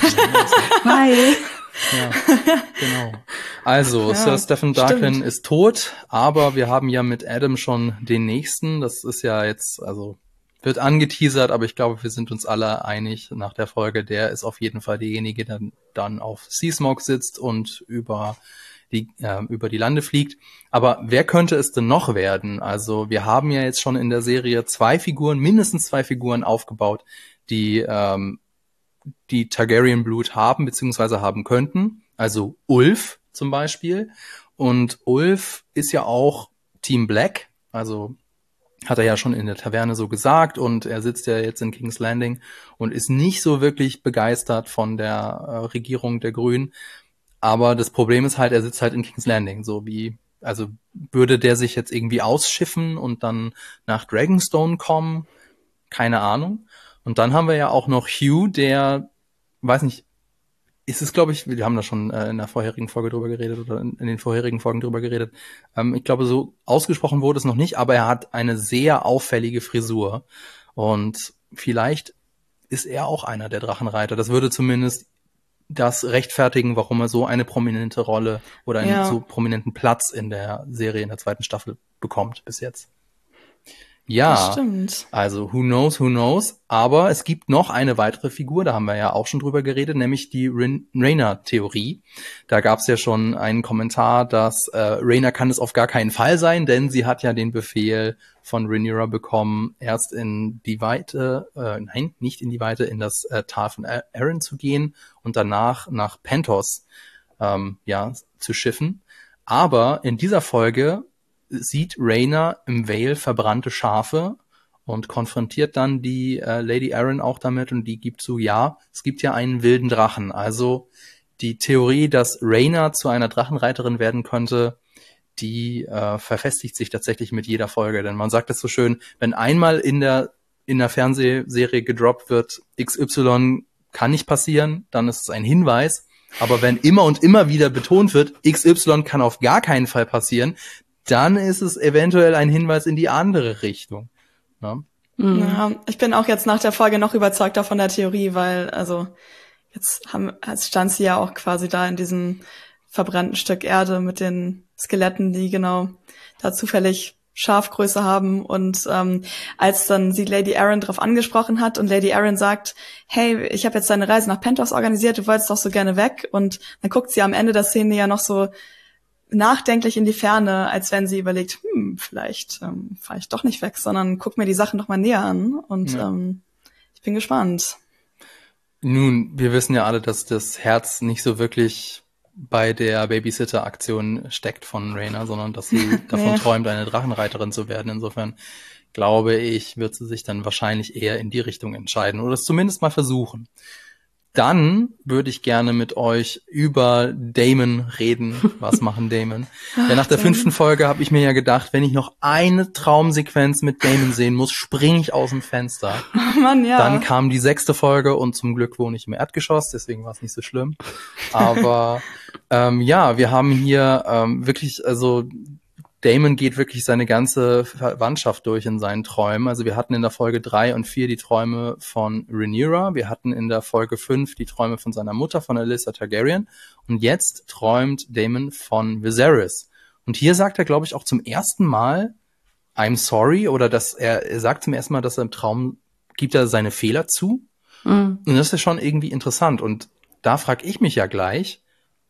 Weil Ja, genau. Also, Ja, Sir Stephen Darklin stimmt. ist tot, aber wir haben ja mit Adam schon den nächsten. Das ist ja jetzt, also wird angeteasert, aber ich glaube, wir sind uns alle einig nach der Folge, der ist auf jeden Fall derjenige, der dann auf Seasmoke sitzt und über die äh, über die Lande fliegt. Aber wer könnte es denn noch werden? Also wir haben ja jetzt schon in der Serie zwei Figuren, mindestens zwei Figuren aufgebaut, die ähm, die Targaryen-Blut haben, beziehungsweise haben könnten. Also Ulf zum Beispiel. Und Ulf ist ja auch Team Black, also hat er ja schon in der Taverne so gesagt, und er sitzt ja jetzt in King's Landing und ist nicht so wirklich begeistert von der äh, Regierung der Grünen. Aber das Problem ist halt, er sitzt halt in King's Landing, so wie, also würde der sich jetzt irgendwie ausschiffen und dann nach Dragonstone kommen? Keine Ahnung. Und dann haben wir ja auch noch Hugh, der, weiß nicht, ist es, glaube ich, wir haben da schon äh, in der vorherigen Folge drüber geredet oder in, in den vorherigen Folgen drüber geredet. Ähm, ich glaube, so ausgesprochen wurde es noch nicht, aber er hat eine sehr auffällige Frisur. Und vielleicht ist er auch einer der Drachenreiter. Das würde zumindest das rechtfertigen, warum er so eine prominente Rolle oder einen Ja. so prominenten Platz in der Serie, in der zweiten Staffel bekommt bis jetzt. Ja, Das stimmt. also who knows, who knows. Aber es gibt noch eine weitere Figur, da haben wir ja auch schon drüber geredet, nämlich die Rhaena-Theorie. Da gab es ja schon einen Kommentar, dass äh, Rhaena kann es auf gar keinen Fall sein, denn sie hat ja den Befehl von Rhaenyra bekommen, erst in die Weite, äh, nein, nicht in die Weite, in das äh, Tal von Arryn zu gehen und danach nach Pentos ähm, ja, zu schiffen. Aber in dieser Folge sieht Rhaena im Vale verbrannte Schafe und konfrontiert dann die äh, Lady Arryn auch damit und die gibt zu, ja, es gibt ja einen wilden Drachen. Also die Theorie, dass Rhaena zu einer Drachenreiterin werden könnte, die äh, verfestigt sich tatsächlich mit jeder Folge. Denn man sagt es so schön, wenn einmal in der in der Fernsehserie gedroppt wird, X Y kann nicht passieren, dann ist es ein Hinweis. Aber wenn immer und immer wieder betont wird, X Y kann auf gar keinen Fall passieren, dann ist es eventuell ein Hinweis in die andere Richtung. Ja. Mhm. Ja, ich bin auch jetzt nach der Folge noch überzeugter von der Theorie, weil, also, jetzt haben, jetzt stand sie ja auch quasi da in diesem verbrannten Stück Erde mit den Skeletten, die genau da zufällig Schafgröße haben. Und ähm, als dann sie Lady Arryn drauf angesprochen hat und Lady Arryn sagt, hey, ich habe jetzt deine Reise nach Pentos organisiert, du wolltest doch so gerne weg. Und dann guckt sie am Ende der Szene ja noch so nachdenklich in die Ferne, als wenn sie überlegt, hm, vielleicht ähm, fahre ich doch nicht weg, sondern guck mir die Sachen noch mal näher an und Ja. ähm, ich bin gespannt. Nun, wir wissen ja alle, dass das Herz nicht so wirklich bei der Babysitter-Aktion steckt von Rhaena, sondern dass sie davon nee. träumt, eine Drachenreiterin zu werden. Insofern glaube ich, wird sie sich dann wahrscheinlich eher in die Richtung entscheiden oder es zumindest mal versuchen. Dann würde ich gerne mit euch über Daemon reden. Was machen Daemon? Ja, nach der fünften Folge habe ich mir ja gedacht, wenn ich noch eine Traumsequenz mit Daemon sehen muss, springe ich aus dem Fenster. Oh Mann, ja. Dann kam die sechste Folge und zum Glück wohne ich im Erdgeschoss, deswegen war es nicht so schlimm. Aber ähm, ja, wir haben hier ähm, wirklich, also Daemon geht wirklich seine ganze Verwandtschaft durch in seinen Träumen. Also wir hatten in der Folge drei und vier die Träume von Rhaenyra, wir hatten in der Folge fünf die Träume von seiner Mutter, von Alyssa Targaryen, und jetzt träumt Daemon von Viserys. Und hier sagt er, glaube ich, auch zum ersten Mal I'm sorry, oder dass er, er sagt zum ersten Mal, dass er im Traum, gibt er seine Fehler zu. Mhm. Und das ist schon irgendwie interessant. Und da frage ich mich ja gleich,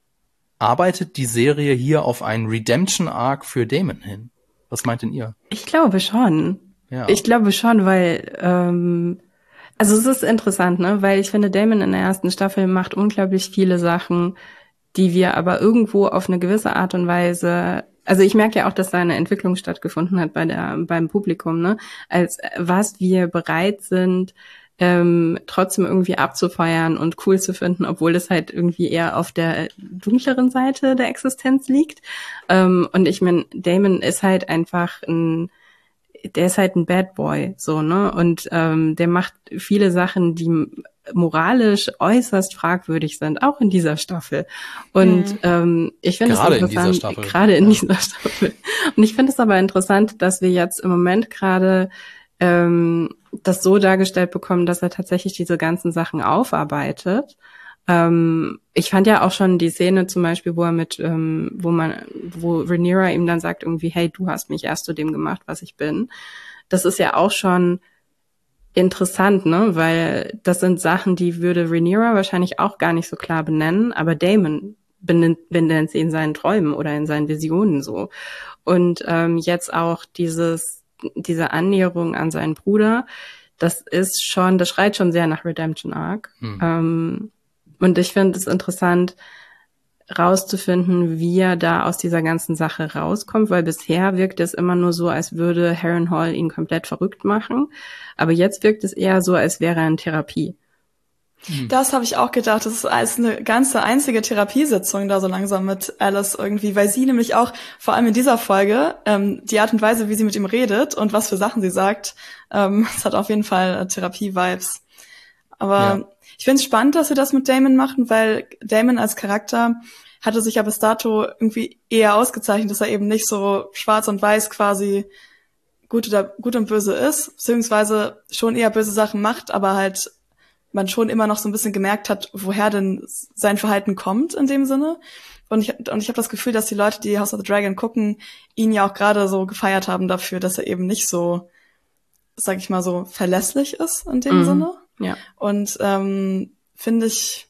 arbeitet die Serie hier auf einen Redemption-Arc für Daemon hin? Was meint denn ihr? Ich glaube schon. Ja. Ich glaube schon, weil, ähm, also es ist interessant, ne, weil ich finde, Daemon in der ersten Staffel macht unglaublich viele Sachen, die wir aber irgendwo auf eine gewisse Art und Weise, also ich merke ja auch, dass da eine Entwicklung stattgefunden hat bei der, beim Publikum, ne, als was wir bereit sind, Ähm, trotzdem irgendwie abzufeiern und cool zu finden, obwohl es halt irgendwie eher auf der dunkleren Seite der Existenz liegt. Ähm, und ich meine, Daemon ist halt einfach ein, der ist halt ein Bad Boy, so, ne? Und ähm, der macht viele Sachen, die moralisch äußerst fragwürdig sind, auch in dieser Staffel. Und mhm. ähm, ich finde es interessant, in dieser Staffel. gerade in ja. dieser Staffel. Und ich finde es aber interessant, dass wir jetzt im Moment gerade ähm, das so dargestellt bekommen, dass er tatsächlich diese ganzen Sachen aufarbeitet. Ähm, ich fand ja auch schon die Szene zum Beispiel, wo er mit, ähm, wo man, wo Rhaenyra ihm dann sagt irgendwie, hey, du hast mich erst zu dem gemacht, was ich bin. Das ist ja auch schon interessant, ne, weil das sind Sachen, die würde Rhaenyra wahrscheinlich auch gar nicht so klar benennen, aber Daemon benennt, benennt sie in seinen Träumen oder in seinen Visionen so. Und ähm, jetzt auch dieses diese Annäherung an seinen Bruder, das ist schon, das schreit schon sehr nach Redemption Arc. Hm. Ähm, und ich finde es interessant, rauszufinden, wie er da aus dieser ganzen Sache rauskommt, weil bisher wirkt es immer nur so, als würde Harrenhal ihn komplett verrückt machen. Aber jetzt wirkt es eher so, als wäre er in Therapie. Das habe ich auch gedacht. Das ist als eine ganze einzige Therapiesitzung da so langsam mit Alice irgendwie, weil sie nämlich auch, vor allem in dieser Folge, ähm, die Art und Weise, wie sie mit ihm redet und was für Sachen sie sagt, ähm, das hat auf jeden Fall äh, Therapie-Vibes. Aber ja. ich finde es spannend, dass sie das mit Daemon machen, weil Daemon als Charakter hatte sich ja bis dato irgendwie eher ausgezeichnet, dass er eben nicht so schwarz und weiß quasi gut oder gut und böse ist, beziehungsweise schon eher böse Sachen macht, aber halt man schon immer noch so ein bisschen gemerkt hat, woher denn sein Verhalten kommt in dem Sinne. Und ich, und ich habe das Gefühl, dass die Leute, die House of the Dragon gucken, ihn ja auch gerade so gefeiert haben dafür, dass er eben nicht so, sag ich mal so, verlässlich ist in dem mhm. Sinne. Ja. Und ähm, finde ich,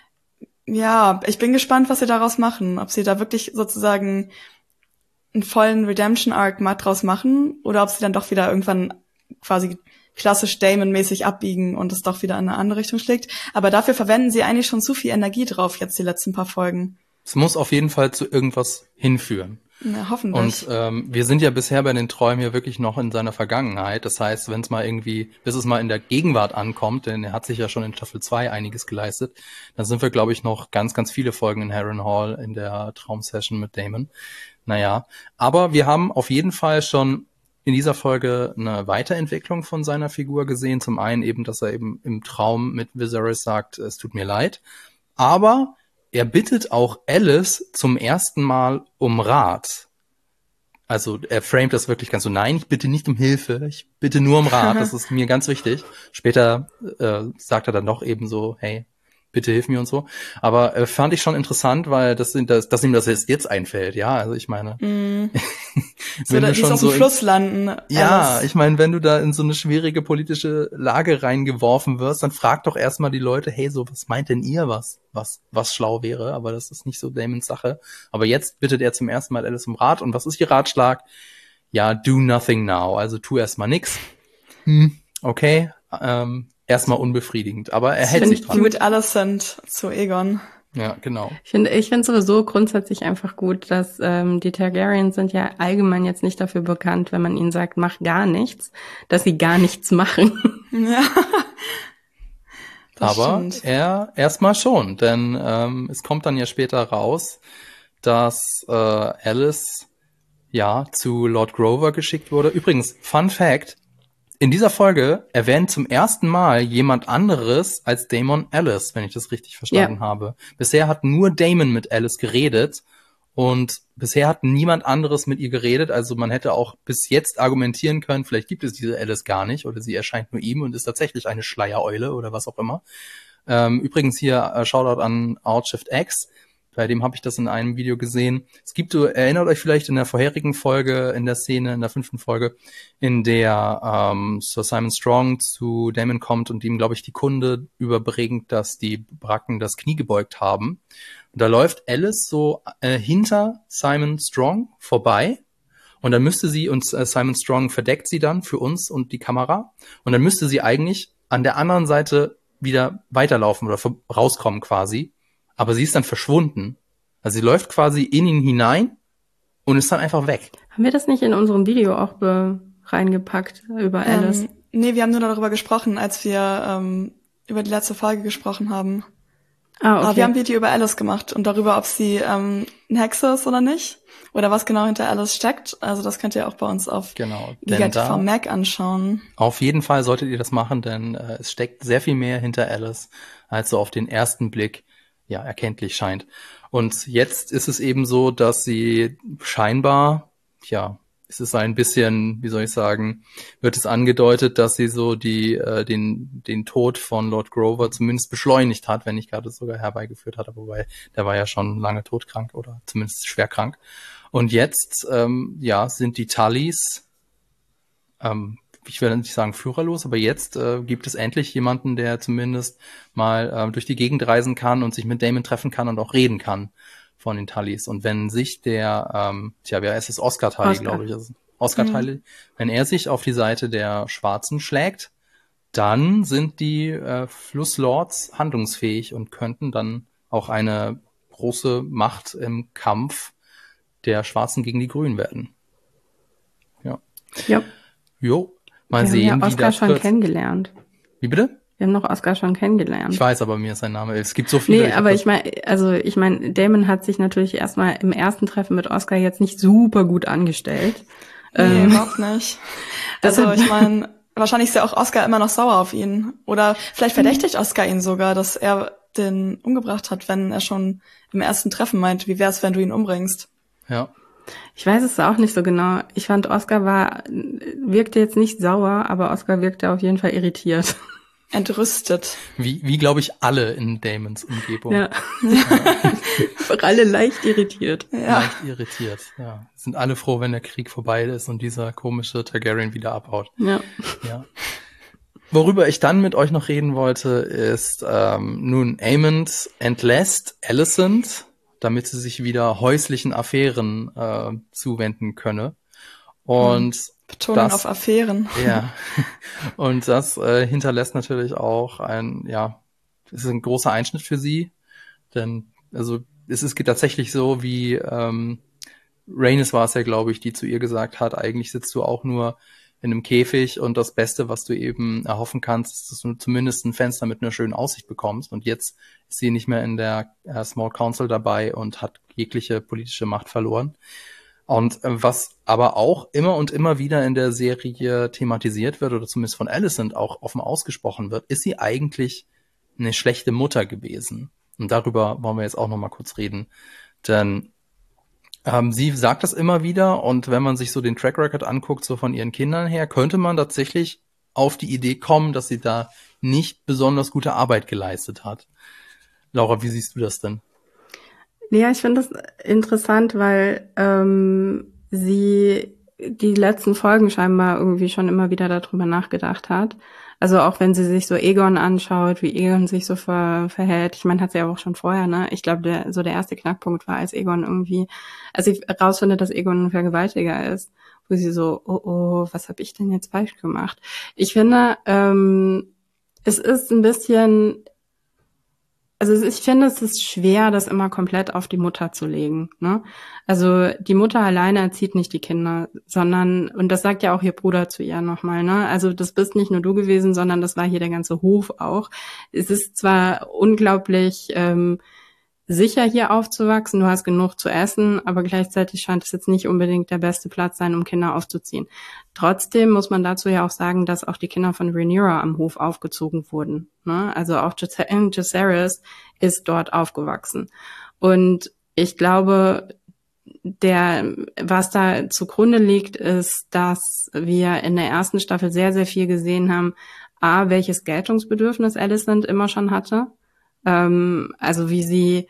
ja, ich bin gespannt, was sie daraus machen. Ob sie da wirklich sozusagen einen vollen Redemption-Arc mal draus machen oder ob sie dann doch wieder irgendwann quasi klassisch Daemon-mäßig abbiegen und es doch wieder in eine andere Richtung schlägt. Aber dafür verwenden sie eigentlich schon zu viel Energie drauf, jetzt die letzten paar Folgen. Es muss auf jeden Fall zu irgendwas hinführen. Ja, hoffentlich. Und ähm, wir sind ja bisher bei den Träumen ja wirklich noch in seiner Vergangenheit. Das heißt, wenn es mal irgendwie, bis es mal in der Gegenwart ankommt, denn er hat sich ja schon in Staffel zwei einiges geleistet, dann sind wir, glaube ich, noch ganz, ganz viele Folgen in Harrenhal in der Traumsession mit Daemon. Naja, aber wir haben auf jeden Fall schon in dieser Folge eine Weiterentwicklung von seiner Figur gesehen. Zum einen eben, dass er eben im Traum mit Viserys sagt, es tut mir leid. Aber er bittet auch Alice zum ersten Mal um Rat. Also er framet das wirklich ganz so, nein, ich bitte nicht um Hilfe, ich bitte nur um Rat, das ist mir ganz wichtig. Später äh, sagt er dann doch eben so, hey, bitte hilf mir und so. Aber äh, fand ich schon interessant, weil das, das, dass ihm das jetzt, jetzt einfällt, ja, also ich meine. Mm. so, wenn du schon auf so dem Fluss landen. Ja, alles. Ich meine, wenn du da in so eine schwierige politische Lage reingeworfen wirst, dann frag doch erstmal die Leute, hey, so, was meint denn ihr, was, was, was schlau wäre? Aber das ist nicht so Daemons Sache. Aber jetzt bittet er zum ersten Mal Alice um Rat. Und was ist ihr Ratschlag? Ja, do nothing now. Also tu erstmal nix. Hm, okay. Ähm, erstmal unbefriedigend, aber er hält sich dran. Die mit Alicent zu Aegon. Ja, genau. Ich finde, ich finde sowieso grundsätzlich einfach gut, dass ähm, die Targaryens sind ja allgemein jetzt nicht dafür bekannt, wenn man ihnen sagt, mach gar nichts, dass sie gar nichts machen. Ja. Das Aber stimmt. er erstmal schon, denn ähm, es kommt dann ja später raus, dass äh, Alice ja zu Lord Grover geschickt wurde. Übrigens, Fun Fact, in dieser Folge erwähnt zum ersten Mal jemand anderes als Daemon Alice, wenn ich das richtig verstanden ja. habe. Bisher hat nur Daemon mit Alice geredet und bisher hat niemand anderes mit ihr geredet. Also man hätte auch bis jetzt argumentieren können, vielleicht gibt es diese Alice gar nicht oder sie erscheint nur ihm und ist tatsächlich eine Schleiereule oder was auch immer. Ähm, übrigens hier äh, Shoutout an Outshift X. Bei dem habe ich das in einem Video gesehen. Es gibt, ihr erinnert euch vielleicht in der vorherigen Folge, in der Szene, in der fünften Folge, in der ähm, Sir Simon Strong zu Daemon kommt und ihm, glaube ich, die Kunde überbringt, dass die Bracken das Knie gebeugt haben. Und da läuft Alice so äh, hinter Simon Strong vorbei und dann müsste sie, und äh, Simon Strong verdeckt sie dann für uns und die Kamera, und dann müsste sie eigentlich an der anderen Seite wieder weiterlaufen oder rauskommen quasi. Aber sie ist dann verschwunden. Also sie läuft quasi in ihn hinein und ist dann einfach weg. Haben wir das nicht in unserem Video auch be- reingepackt über Alice? Ähm, nee, wir haben nur darüber gesprochen, als wir ähm, über die letzte Folge gesprochen haben. Ah, okay. Aber wir haben ein Video über Alice gemacht und darüber, ob sie ähm, eine Hexe ist oder nicht. Oder was genau hinter Alice steckt. Also das könnt ihr auch bei uns auf genau, Giga T V Mac anschauen. Auf jeden Fall solltet ihr das machen, denn äh, es steckt sehr viel mehr hinter Alice, als so auf den ersten Blick ja erkenntlich scheint. Und jetzt ist es eben so, dass sie scheinbar, ja, es ist ein bisschen, wie soll ich sagen, wird es angedeutet, dass sie so die äh, den den Tod von Lord Grover zumindest beschleunigt hat, wenn nicht gerade sogar herbeigeführt hat, wobei der war ja schon lange todkrank oder zumindest schwer krank. Und jetzt, ähm, ja, sind die Tullys, ähm, ich will nicht sagen führerlos, aber jetzt äh, gibt es endlich jemanden, der zumindest mal äh, durch die Gegend reisen kann und sich mit Daemon treffen kann und auch reden kann von den Tullys. Und wenn sich der, ähm, tja, wer ist es? Oscar Tully, Oscar. glaube ich. Also Oscar mhm. Tully, wenn er sich auf die Seite der Schwarzen schlägt, dann sind die äh, Flusslords handlungsfähig und könnten dann auch eine große Macht im Kampf der Schwarzen gegen die Grünen werden. Ja. Ja. Jo. Mal wir sehen, haben ja Oscar wie das schon wird. kennengelernt. Wie bitte? Wir haben noch Oscar schon kennengelernt. Ich weiß, aber mir ist sein Name. Es gibt so viele. Nee, ich aber ich meine, also ich meine, Daemon hat sich natürlich erstmal im ersten Treffen mit Oscar jetzt nicht super gut angestellt. Nee, ähm, überhaupt nicht. Also ich meine, wahrscheinlich ist ja auch Oscar immer noch sauer auf ihn. Oder vielleicht verdächtigt Oscar ihn sogar, dass er den umgebracht hat, wenn er schon im ersten Treffen meint, wie wär's, wenn du ihn umbringst? Ja. Ich weiß es auch nicht so genau. Ich fand, Oscar war, wirkte jetzt nicht sauer, aber Oscar wirkte auf jeden Fall irritiert. Entrüstet. Wie, wie glaube ich, alle in Daemons Umgebung. Ja. ja. alle leicht irritiert. Ja. Leicht irritiert, ja. Sind alle froh, wenn der Krieg vorbei ist und dieser komische Targaryen wieder abhaut. Ja. Ja. Worüber ich dann mit euch noch reden wollte, ist, ähm, nun, Aemond entlässt Alicent, damit sie sich wieder häuslichen Affären äh, zuwenden könne. Und hm. Betonung das, auf Affären. Ja. Und das äh, hinterlässt natürlich auch ein, ja, es ist ein großer Einschnitt für sie, denn also es ist tatsächlich so, wie ähm, Rhaenys war es ja, glaube ich, die zu ihr gesagt hat, eigentlich sitzt du auch nur in einem Käfig und das Beste, was du eben erhoffen kannst, ist, dass du zumindest ein Fenster mit einer schönen Aussicht bekommst. Und jetzt ist sie nicht mehr in der äh, Small Council dabei und hat jegliche politische Macht verloren. Und äh, was aber auch immer und immer wieder in der Serie thematisiert wird, oder zumindest von Alicent auch offen ausgesprochen wird, ist sie eigentlich eine schlechte Mutter gewesen. Und darüber wollen wir jetzt auch noch mal kurz reden. Denn Ähm, sie sagt das immer wieder, und wenn man sich so den Track Record anguckt, so von ihren Kindern her, könnte man tatsächlich auf die Idee kommen, dass sie da nicht besonders gute Arbeit geleistet hat. Laura, wie siehst du das denn? Ja, ich finde das interessant, weil ähm, sie die letzten Folgen scheinbar irgendwie schon immer wieder darüber nachgedacht hat. Also auch wenn sie sich so Aegon anschaut, wie Aegon sich so ver, verhält. Ich meine, hat sie ja auch schon vorher, ne? Ich glaube, der so der erste Knackpunkt war, als Aegon irgendwie, als sie rausfindet, dass Aegon ein Vergewaltiger ist, wo sie so, oh, oh, was habe ich denn jetzt falsch gemacht? Ich finde, ähm, Es ist ein bisschen, also ich finde, es ist schwer, das immer komplett auf die Mutter zu legen, ne? Also die Mutter alleine erzieht nicht die Kinder, sondern, und das sagt ja auch ihr Bruder zu ihr nochmal, ne? Also das bist nicht nur du gewesen, sondern das war hier der ganze Hof auch. Es ist zwar unglaublich ähm, sicher, hier aufzuwachsen, du hast genug zu essen, aber gleichzeitig scheint es jetzt nicht unbedingt der beste Platz sein, um Kinder aufzuziehen. Trotzdem muss man dazu ja auch sagen, dass auch die Kinder von Rhaenyra am Hof aufgezogen wurden, ne? Also auch Jacaerys ist dort aufgewachsen. Und ich glaube, der, was da zugrunde liegt, ist, dass wir in der ersten Staffel sehr, sehr viel gesehen haben, a, welches Geltungsbedürfnis Alicent immer schon hatte, ähm, also wie sie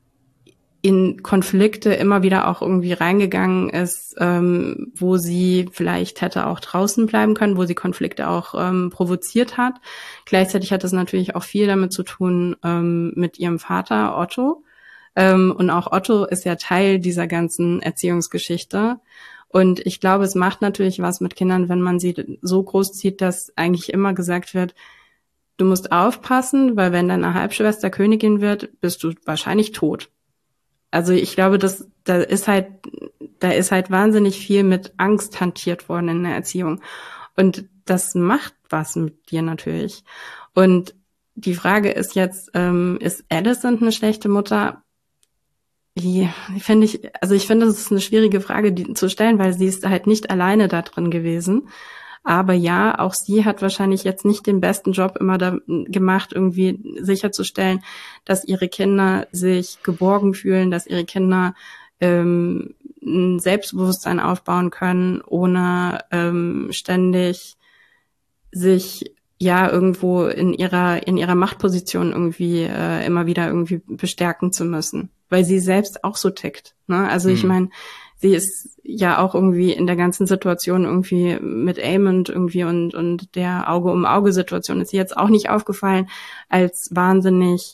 in Konflikte immer wieder auch irgendwie reingegangen ist, ähm, wo sie vielleicht hätte auch draußen bleiben können, wo sie Konflikte auch ähm, provoziert hat. Gleichzeitig hat es natürlich auch viel damit zu tun ähm, mit ihrem Vater Otto. Ähm, und auch Otto ist ja Teil dieser ganzen Erziehungsgeschichte. Und ich glaube, es macht natürlich was mit Kindern, wenn man sie so großzieht, dass eigentlich immer gesagt wird, du musst aufpassen, weil wenn deine Halbschwester Königin wird, bist du wahrscheinlich tot. Also ich glaube, dass da ist halt, da ist halt wahnsinnig viel mit Angst hantiert worden in der Erziehung. Und das macht was mit dir natürlich. Und die Frage ist jetzt, ähm, ist Alicent eine schlechte Mutter? Ja, finde ich, also ich finde, das ist eine schwierige Frage, die zu stellen, weil sie ist halt nicht alleine da drin gewesen. Aber ja, auch sie hat wahrscheinlich jetzt nicht den besten Job immer da gemacht, irgendwie sicherzustellen, dass ihre Kinder sich geborgen fühlen, dass ihre Kinder ähm, ein Selbstbewusstsein aufbauen können, ohne ähm, ständig sich ja irgendwo in ihrer in ihrer Machtposition irgendwie äh, immer wieder irgendwie bestärken zu müssen, weil sie selbst auch so tickt, ne? Also mhm. ich meine, sie ist ja auch irgendwie in der ganzen Situation irgendwie mit Aemond irgendwie und und der Auge-um-Auge-Situation ist sie jetzt auch nicht aufgefallen als wahnsinnig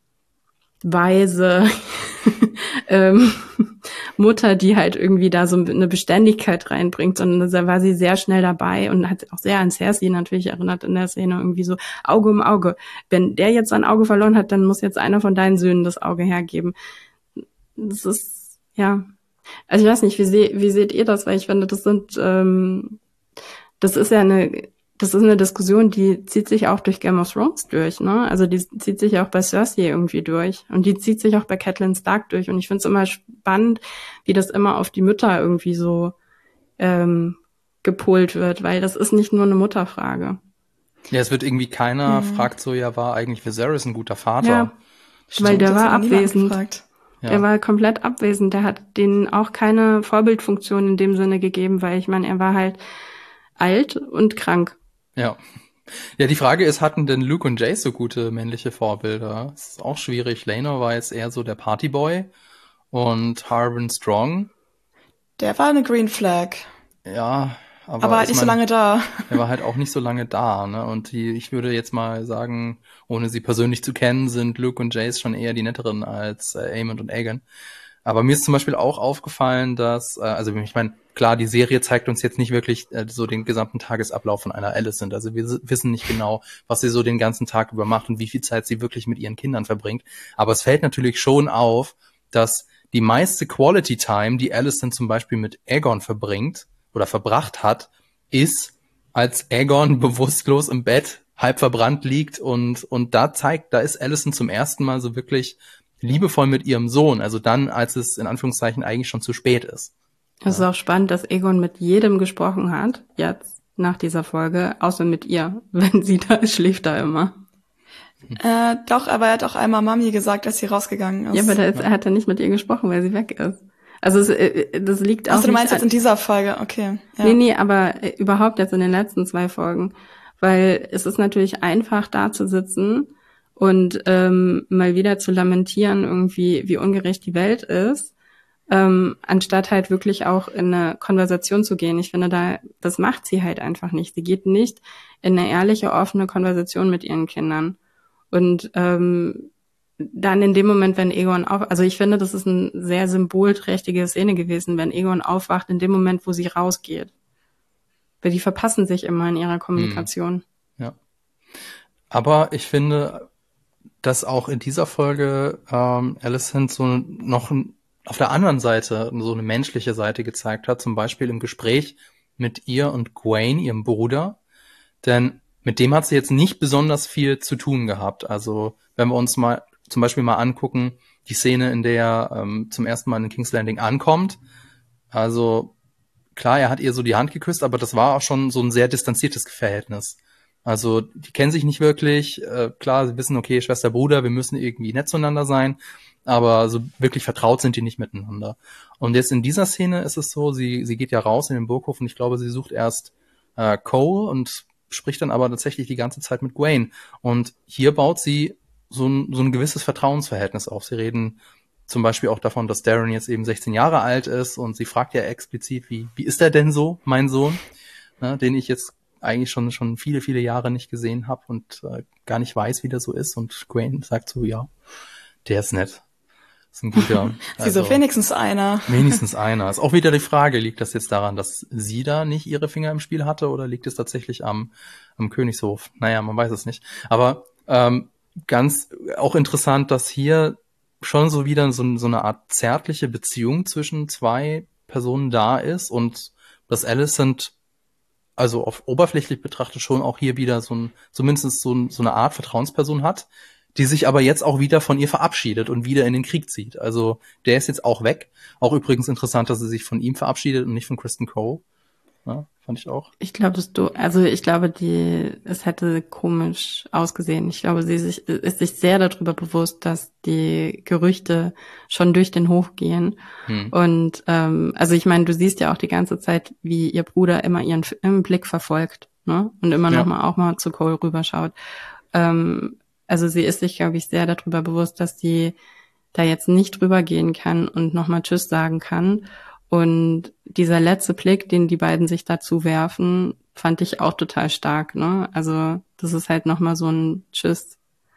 weise ähm, Mutter, die halt irgendwie da so eine Beständigkeit reinbringt, sondern da war sie sehr schnell dabei und hat auch sehr an Cersei natürlich erinnert in der Szene irgendwie so Auge um Auge. Wenn der jetzt sein Auge verloren hat, dann muss jetzt einer von deinen Söhnen das Auge hergeben. Das ist, ja, also ich weiß nicht, wie, se- wie seht ihr das? Weil ich finde, das sind, ähm, das ist ja eine, das ist eine Diskussion, die zieht sich auch durch Game of Thrones durch, ne? Also die zieht sich auch bei Cersei irgendwie durch und die zieht sich auch bei Catelyn Stark durch und ich finde es immer spannend, wie das immer auf die Mütter irgendwie so ähm, gepolt wird, weil das ist nicht nur eine Mutterfrage. Ja, es wird irgendwie keiner mhm. fragt so, ja, war eigentlich Viserys ein guter Vater? Ja, Stimmt, weil der war abwesend. Ja. Der war komplett abwesend. Der hat denen auch keine Vorbildfunktion in dem Sinne gegeben, weil ich meine, er war halt alt und krank. Ja. Ja, die Frage ist, hatten denn Luke und Jace so gute männliche Vorbilder? Das ist auch schwierig. Laenor war jetzt eher so der Partyboy und Harwin Strong. Der war eine Green Flag. Ja, aber, aber halt nicht mein, so lange da. Er war halt auch nicht so lange da, ne? Und die, ich würde jetzt mal sagen, ohne sie persönlich zu kennen, sind Luke und Jace schon eher die netteren als äh, Aemond und Aegon. Aber mir ist zum Beispiel auch aufgefallen, dass, äh, also ich meine, klar, die Serie zeigt uns jetzt nicht wirklich äh, so den gesamten Tagesablauf von einer Alicent. Also wir s- wissen nicht genau, was sie so den ganzen Tag über macht und wie viel Zeit sie wirklich mit ihren Kindern verbringt. Aber es fällt natürlich schon auf, dass die meiste Quality Time, die Alicent zum Beispiel mit Aegon verbringt oder verbracht hat, ist, als Aegon bewusstlos im Bett, halb verbrannt liegt und und da zeigt, da ist Alicent zum ersten Mal so wirklich liebevoll mit ihrem Sohn, also dann, als es in Anführungszeichen eigentlich schon zu spät ist. Es ist auch spannend, dass Aegon mit jedem gesprochen hat, jetzt nach dieser Folge, außer mit ihr. Wenn sie da ist, schläft er immer. Äh, doch, aber er hat auch einmal Mami gesagt, als sie rausgegangen ist. Ja, aber da ist, er hat er nicht mit ihr gesprochen, weil sie weg ist. Also es, das liegt auch. Achso, du meinst jetzt in dieser Folge, okay. Ja. Nee, nee, aber überhaupt jetzt in den letzten zwei Folgen. Weil es ist natürlich einfach, da zu sitzen und ähm, mal wieder zu lamentieren, irgendwie, wie ungerecht die Welt ist, ähm, anstatt halt wirklich auch in eine Konversation zu gehen. Ich finde, da das macht sie halt einfach nicht. Sie geht nicht in eine ehrliche, offene Konversation mit ihren Kindern. Und ähm, dann in dem Moment, wenn Aegon auf, also ich finde, das ist eine sehr symbolträchtige Szene gewesen, wenn Aegon aufwacht, in dem Moment, wo sie rausgeht. Weil die verpassen sich immer in ihrer Kommunikation. Ja. Aber ich finde, dass auch in dieser Folge ähm, Alicent so noch ein, auf der anderen Seite so eine menschliche Seite gezeigt hat, zum Beispiel im Gespräch mit ihr und Gwaine, ihrem Bruder, denn mit dem hat sie jetzt nicht besonders viel zu tun gehabt. Also wenn wir uns mal zum Beispiel mal angucken, die Szene, in der er ähm, zum ersten Mal in King's Landing ankommt, also klar, er hat ihr so die Hand geküsst, aber das war auch schon so ein sehr distanziertes Verhältnis. Also die kennen sich nicht wirklich. Äh, klar, sie wissen, okay, Schwester, Bruder, wir müssen irgendwie nett zueinander sein, aber so wirklich vertraut sind die nicht miteinander. Und jetzt in dieser Szene ist es so, sie sie geht ja raus in den Burghof und ich glaube, sie sucht erst äh, Cole und spricht dann aber tatsächlich die ganze Zeit mit Gwaine. Und hier baut sie so ein, so ein gewisses Vertrauensverhältnis auf. Sie reden zum Beispiel auch davon, dass Darren jetzt eben sechzehn Jahre alt ist und sie fragt ja explizit, wie wie ist er denn so, mein Sohn, ne, den ich jetzt eigentlich schon schon viele, viele Jahre nicht gesehen habe und äh, gar nicht weiß, wie der so ist. Und Gwaine sagt so, ja, der ist nett. Ist ein guter. Also, Wieso wenigstens einer? Wenigstens einer. Ist auch wieder die Frage, liegt das jetzt daran, dass sie da nicht ihre Finger im Spiel hatte oder liegt es tatsächlich am, am Königshof? Naja, man weiß es nicht. Aber ähm, ganz auch interessant, dass hier schon so wieder so, so eine Art zärtliche Beziehung zwischen zwei Personen da ist und dass Alicent also auf oberflächlich betrachtet schon auch hier wieder so ein, zumindest so, ein, so eine Art Vertrauensperson hat, die sich aber jetzt auch wieder von ihr verabschiedet und wieder in den Krieg zieht. Also der ist jetzt auch weg. Auch übrigens interessant, dass sie sich von ihm verabschiedet und nicht von Kristen Cole. Ja, fand ich auch. Ich glaube, dass du, also ich glaube, die, es hätte komisch ausgesehen. Ich glaube, sie sich, ist sich sehr darüber bewusst, dass die Gerüchte schon durch den Hof gehen. Hm. Und ähm, also ich meine, du siehst ja auch die ganze Zeit, wie ihr Bruder immer ihren im Blick verfolgt, ne? Und immer ja. noch mal auch mal zu Cole rüberschaut. Ähm, also sie ist sich, glaube ich, sehr darüber bewusst, dass sie da jetzt nicht drüber gehen kann und noch mal Tschüss sagen kann. Und dieser letzte Blick, den die beiden sich dazu werfen, fand ich auch total stark, ne? Also das ist halt nochmal so ein Tschüss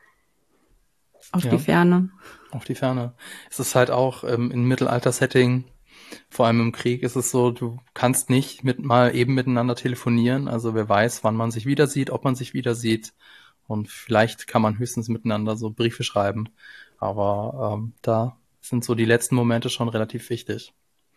auf ja, die Ferne. Auf die Ferne. Es ist halt auch ähm, im Mittelalter-Setting, vor allem im Krieg, ist es so, du kannst nicht mit mal eben miteinander telefonieren. Also wer weiß, wann man sich wieder sieht, ob man sich wieder sieht. Und vielleicht kann man höchstens miteinander so Briefe schreiben. Aber ähm, da sind so die letzten Momente schon relativ wichtig.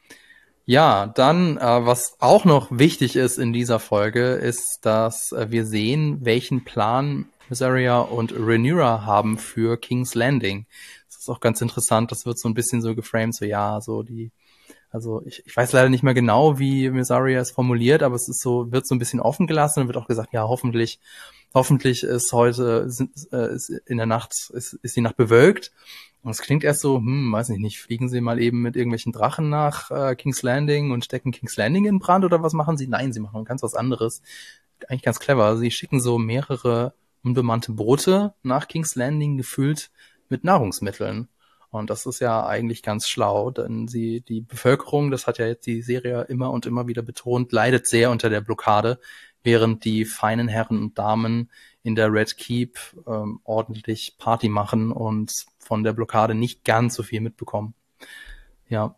Ja, dann, äh, was auch noch wichtig ist in dieser Folge, ist, dass äh, wir sehen, welchen Plan Mysaria und Rhaenyra haben für King's Landing. Das ist auch ganz interessant, das wird so ein bisschen so geframed, so ja, so die, also ich, ich weiß leider nicht mehr genau, wie Mysaria es formuliert, aber es ist so, wird so ein bisschen offen gelassen und wird auch gesagt, ja, hoffentlich, hoffentlich ist heute, sind, äh, ist in der Nacht, ist, ist die Nacht bewölkt. Und es klingt erst so, hm, weiß ich nicht, fliegen Sie mal eben mit irgendwelchen Drachen nach äh, King's Landing und stecken King's Landing in Brand oder was machen Sie? Nein, Sie machen ganz was anderes. Eigentlich ganz clever. Sie schicken so mehrere unbemannte Boote nach King's Landing gefüllt mit Nahrungsmitteln. Und das ist ja eigentlich ganz schlau, denn sie, die Bevölkerung, das hat ja jetzt die Serie immer und immer wieder betont, leidet sehr unter der Blockade, während die feinen Herren und Damen in der Red Keep ähm, ordentlich Party machen und von der Blockade nicht ganz so viel mitbekommen. Ja.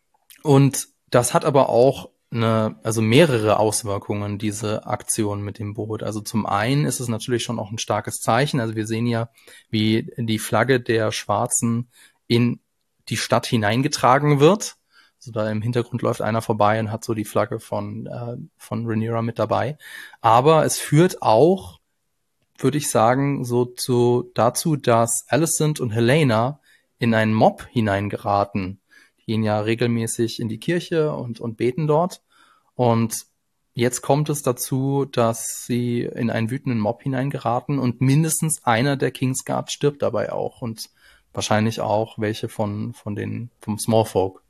Und das hat aber auch eine, also mehrere Auswirkungen, diese Aktion mit dem Boot. Also zum einen ist es natürlich schon auch ein starkes Zeichen. Also wir sehen ja, wie die Flagge der Schwarzen in die Stadt hineingetragen wird. Also da im Hintergrund läuft einer vorbei und hat so die Flagge von, äh, von Rhaenyra mit dabei. Aber es führt auch, würde ich sagen, so zu, dazu, dass Alicent und Helaena in einen Mob hineingeraten. Die gehen ja regelmäßig in die Kirche und, und beten dort. Und jetzt kommt es dazu, dass sie in einen wütenden Mob hineingeraten und mindestens einer der Kingsguard stirbt dabei auch und wahrscheinlich auch welche von, von den, vom Smallfolk.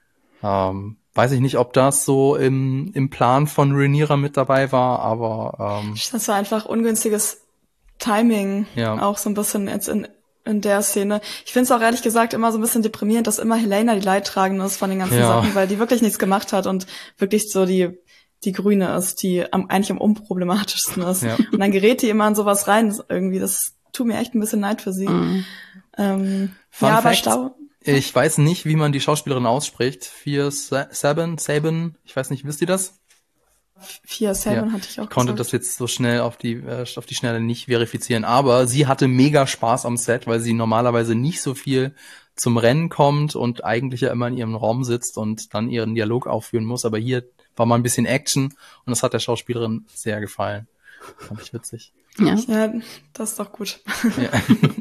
Ähm, weiß ich nicht, ob das so im, im Plan von Rhaenyra mit dabei war, aber ähm, das war einfach ungünstiges Timing, ja. Auch so ein bisschen jetzt in, in der Szene. Ich finde es auch ehrlich gesagt immer so ein bisschen deprimierend, dass immer Helaena die Leidtragende ist von den ganzen ja. Sachen, weil die wirklich nichts gemacht hat und wirklich so die die Grüne ist, die am, eigentlich am unproblematischsten ist. Ja. Und dann gerät die immer in sowas rein, irgendwie, das tut mir echt ein bisschen leid für sie. Mhm. Ähm, ja, aber Stau. Ich weiß nicht, wie man die Schauspielerin ausspricht. Für Sabin, Sabin, ich weiß nicht, wisst ihr das? vier Salmon ja. hatte ich auch Ich konnte gesagt. das jetzt so schnell auf die äh, auf die Schnelle nicht verifizieren, aber sie hatte mega Spaß am Set, weil sie normalerweise nicht so viel zum Rennen kommt und eigentlich ja immer in ihrem Raum sitzt und dann ihren Dialog aufführen muss, aber hier war mal ein bisschen Action und das hat der Schauspielerin sehr gefallen. Fand ich witzig. Ja, ja, das ist doch gut. Ja.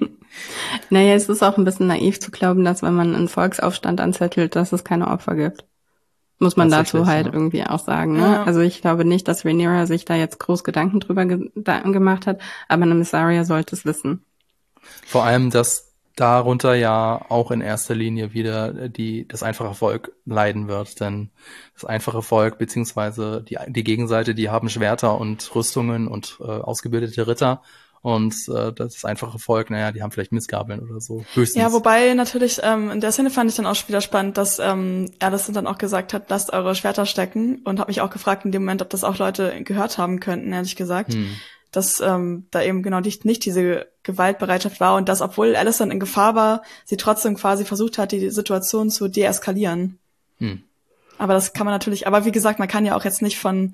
Naja, es ist auch ein bisschen naiv zu glauben, dass wenn man einen Volksaufstand anzettelt, dass es keine Opfer gibt. Muss man dazu halt ja. irgendwie auch sagen. Ne? Ja. Also ich glaube nicht, dass Rhaenyra sich da jetzt groß Gedanken drüber ge- gemacht hat, aber eine Mysaria sollte es wissen. Vor allem, dass darunter ja auch in erster Linie wieder die das einfache Volk leiden wird, denn das einfache Volk beziehungsweise die die Gegenseite, die haben Schwerter und Rüstungen und äh, ausgebildete Ritter. Und äh, das einfache Volk, naja, die haben vielleicht Missgabeln oder so, höchstens. Ja, wobei natürlich, ähm, in der Szene fand ich dann auch schon wieder spannend, dass ähm, Alicent dann auch gesagt hat, lasst eure Schwerter stecken und habe mich auch gefragt in dem Moment, ob das auch Leute gehört haben könnten, ehrlich gesagt. Hm. Dass ähm, da eben genau nicht, nicht diese Gewaltbereitschaft war und dass, obwohl Alicent in Gefahr war, sie trotzdem quasi versucht hat, die Situation zu deeskalieren. Hm. Aber das kann man natürlich, aber wie gesagt, man kann ja auch jetzt nicht von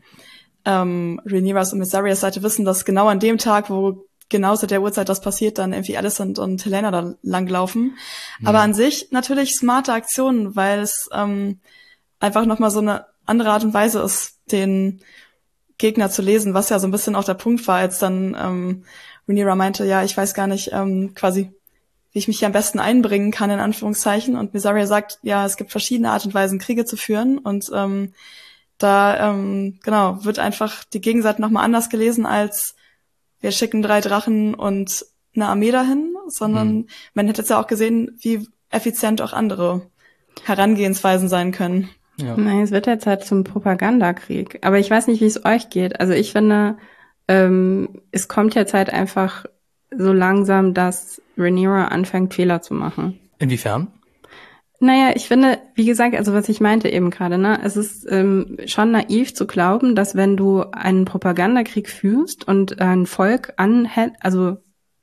ähm, Rhaenyras und Mysarias Seite wissen, dass genau an dem Tag, wo genau zu der Uhrzeit das passiert, dann irgendwie Alicent und Helaena da langlaufen. Mhm. Aber an sich natürlich smarte Aktionen, weil es ähm, einfach nochmal so eine andere Art und Weise ist, den Gegner zu lesen, was ja so ein bisschen auch der Punkt war, als dann ähm, Rhaenyra meinte, ja, ich weiß gar nicht ähm, quasi, wie ich mich hier am besten einbringen kann, in Anführungszeichen. Und Mysaria sagt, ja, es gibt verschiedene Art und Weisen, Kriege zu führen. Und ähm, da, ähm, genau, wird einfach die Gegenseite nochmal anders gelesen als wir schicken drei Drachen und eine Armee dahin, sondern hm. man hätte jetzt ja auch gesehen, wie effizient auch andere Herangehensweisen sein können. Ja. Nein, es wird jetzt halt zum Propagandakrieg. Aber ich weiß nicht, wie es euch geht. Also ich finde, ähm, es kommt jetzt halt einfach so langsam, dass Rhaenyra anfängt, Fehler zu machen. Inwiefern? Naja, ich finde, wie gesagt, also was ich meinte eben gerade, ne, es ist ähm, schon naiv zu glauben, dass wenn du einen Propagandakrieg führst und ein Volk an, also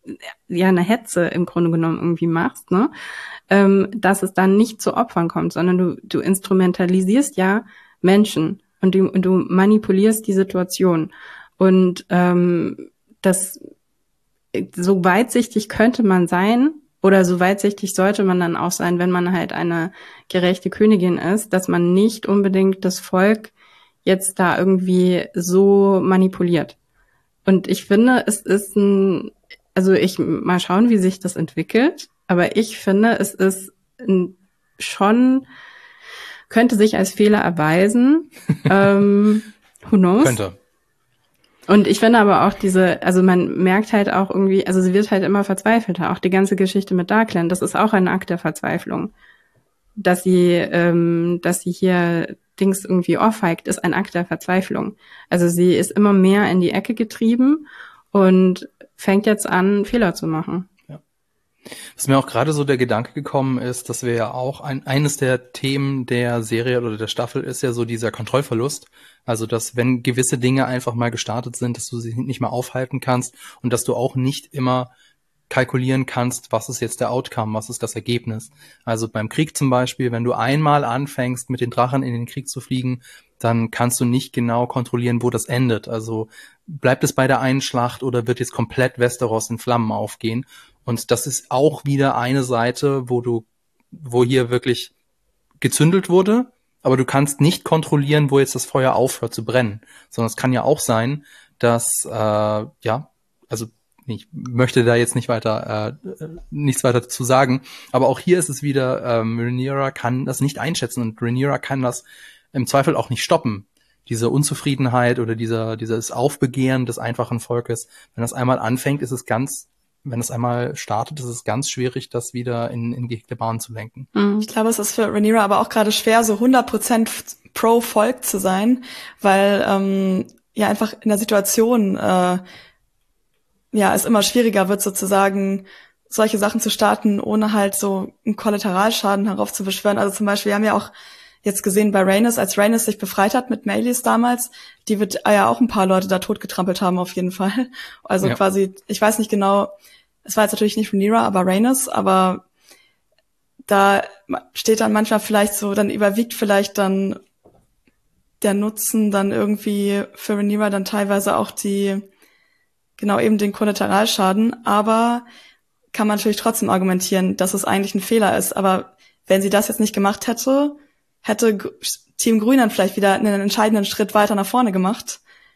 ja eine Hetze im Grunde genommen irgendwie machst, ne, ähm, dass es dann nicht zu Opfern kommt, sondern du du instrumentalisierst ja Menschen und du, und du manipulierst die Situation und ähm, das so weitsichtig könnte man sein. Oder so weitsichtig sollte man dann auch sein, wenn man halt eine gerechte Königin ist, dass man nicht unbedingt das Volk jetzt da irgendwie so manipuliert. Und ich finde, es ist ein, also ich mal schauen, wie sich das entwickelt, aber ich finde, es ist ein, schon, könnte sich als Fehler erweisen. ähm, who knows? Könnte. Und ich finde aber auch diese, also man merkt halt auch irgendwie, also sie wird halt immer verzweifelter. Auch die ganze Geschichte mit Darkland, das ist auch ein Akt der Verzweiflung. Dass sie, ähm, dass sie hier Dings irgendwie ohrfeigt, ist ein Akt der Verzweiflung. Also sie ist immer mehr in die Ecke getrieben und fängt jetzt an, Fehler zu machen. Ja. Was mir auch gerade so der Gedanke gekommen ist, dass wir ja auch ein, eines der Themen der Serie oder der Staffel ist ja so dieser Kontrollverlust. Also, dass wenn gewisse Dinge einfach mal gestartet sind, dass du sie nicht mehr aufhalten kannst und dass du auch nicht immer kalkulieren kannst, was ist jetzt der Outcome, was ist das Ergebnis. Also beim Krieg zum Beispiel, wenn du einmal anfängst, mit den Drachen in den Krieg zu fliegen, dann kannst du nicht genau kontrollieren, wo das endet. Also bleibt es bei der einen Schlacht oder wird jetzt komplett Westeros in Flammen aufgehen? Und das ist auch wieder eine Seite, wo du, wo hier wirklich gezündelt wurde, aber du kannst nicht kontrollieren, wo jetzt das Feuer aufhört zu brennen. Sondern es kann ja auch sein, dass, äh, ja, also ich möchte da jetzt nicht weiter, äh, nichts weiter zu sagen, aber auch hier ist es wieder, ähm, Rhaenyra kann das nicht einschätzen und Rhaenyra kann das im Zweifel auch nicht stoppen. Diese Unzufriedenheit oder dieser, dieses Aufbegehren des einfachen Volkes, wenn das einmal anfängt, ist es ganz, wenn es einmal startet, ist es ganz schwierig, das wieder in, in gehegte Bahnen zu lenken. Ich glaube, es ist für Rhaenyra aber auch gerade schwer, so hundert Prozent pro Volk zu sein, weil ähm, ja einfach in der Situation äh, ja es immer schwieriger wird, sozusagen solche Sachen zu starten, ohne halt so einen Kollateralschaden heraufzubeschwören. Also zum Beispiel, wir haben ja auch jetzt gesehen bei Rhaenys, als Rhaenys sich befreit hat mit Meleys damals, die wird ja auch ein paar Leute da totgetrampelt haben auf jeden Fall. Also ja. quasi, ich weiß nicht genau, es war jetzt natürlich nicht Rhaenyra, aber Rhaenys, aber da steht dann manchmal vielleicht so, dann überwiegt vielleicht dann der Nutzen dann irgendwie für Rhaenyra dann teilweise auch die, genau eben den Kollateralschaden, aber kann man natürlich trotzdem argumentieren, dass es eigentlich ein Fehler ist. Aber wenn sie das jetzt nicht gemacht hätte, hätte Team Grün dann vielleicht wieder einen entscheidenden Schritt weiter nach vorne gemacht.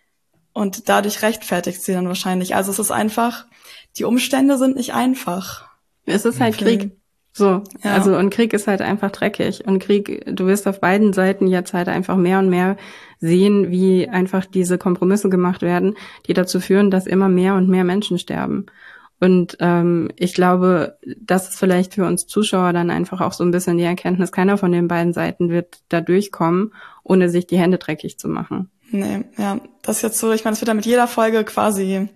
Und dadurch rechtfertigt sie dann wahrscheinlich. Also es ist einfach, die Umstände sind nicht einfach. Es ist halt Krieg. So, ja. Also und Krieg ist halt einfach dreckig. Und Krieg, du wirst auf beiden Seiten jetzt halt einfach mehr und mehr sehen, wie einfach diese Kompromisse gemacht werden, die dazu führen, dass immer mehr und mehr Menschen sterben. Und ähm, ich glaube, das ist vielleicht für uns Zuschauer dann einfach auch so ein bisschen die Erkenntnis, keiner von den beiden Seiten wird da durchkommen, ohne sich die Hände dreckig zu machen. Nee, ja, das ist jetzt so, ich meine, es wird ja mit jeder Folge quasi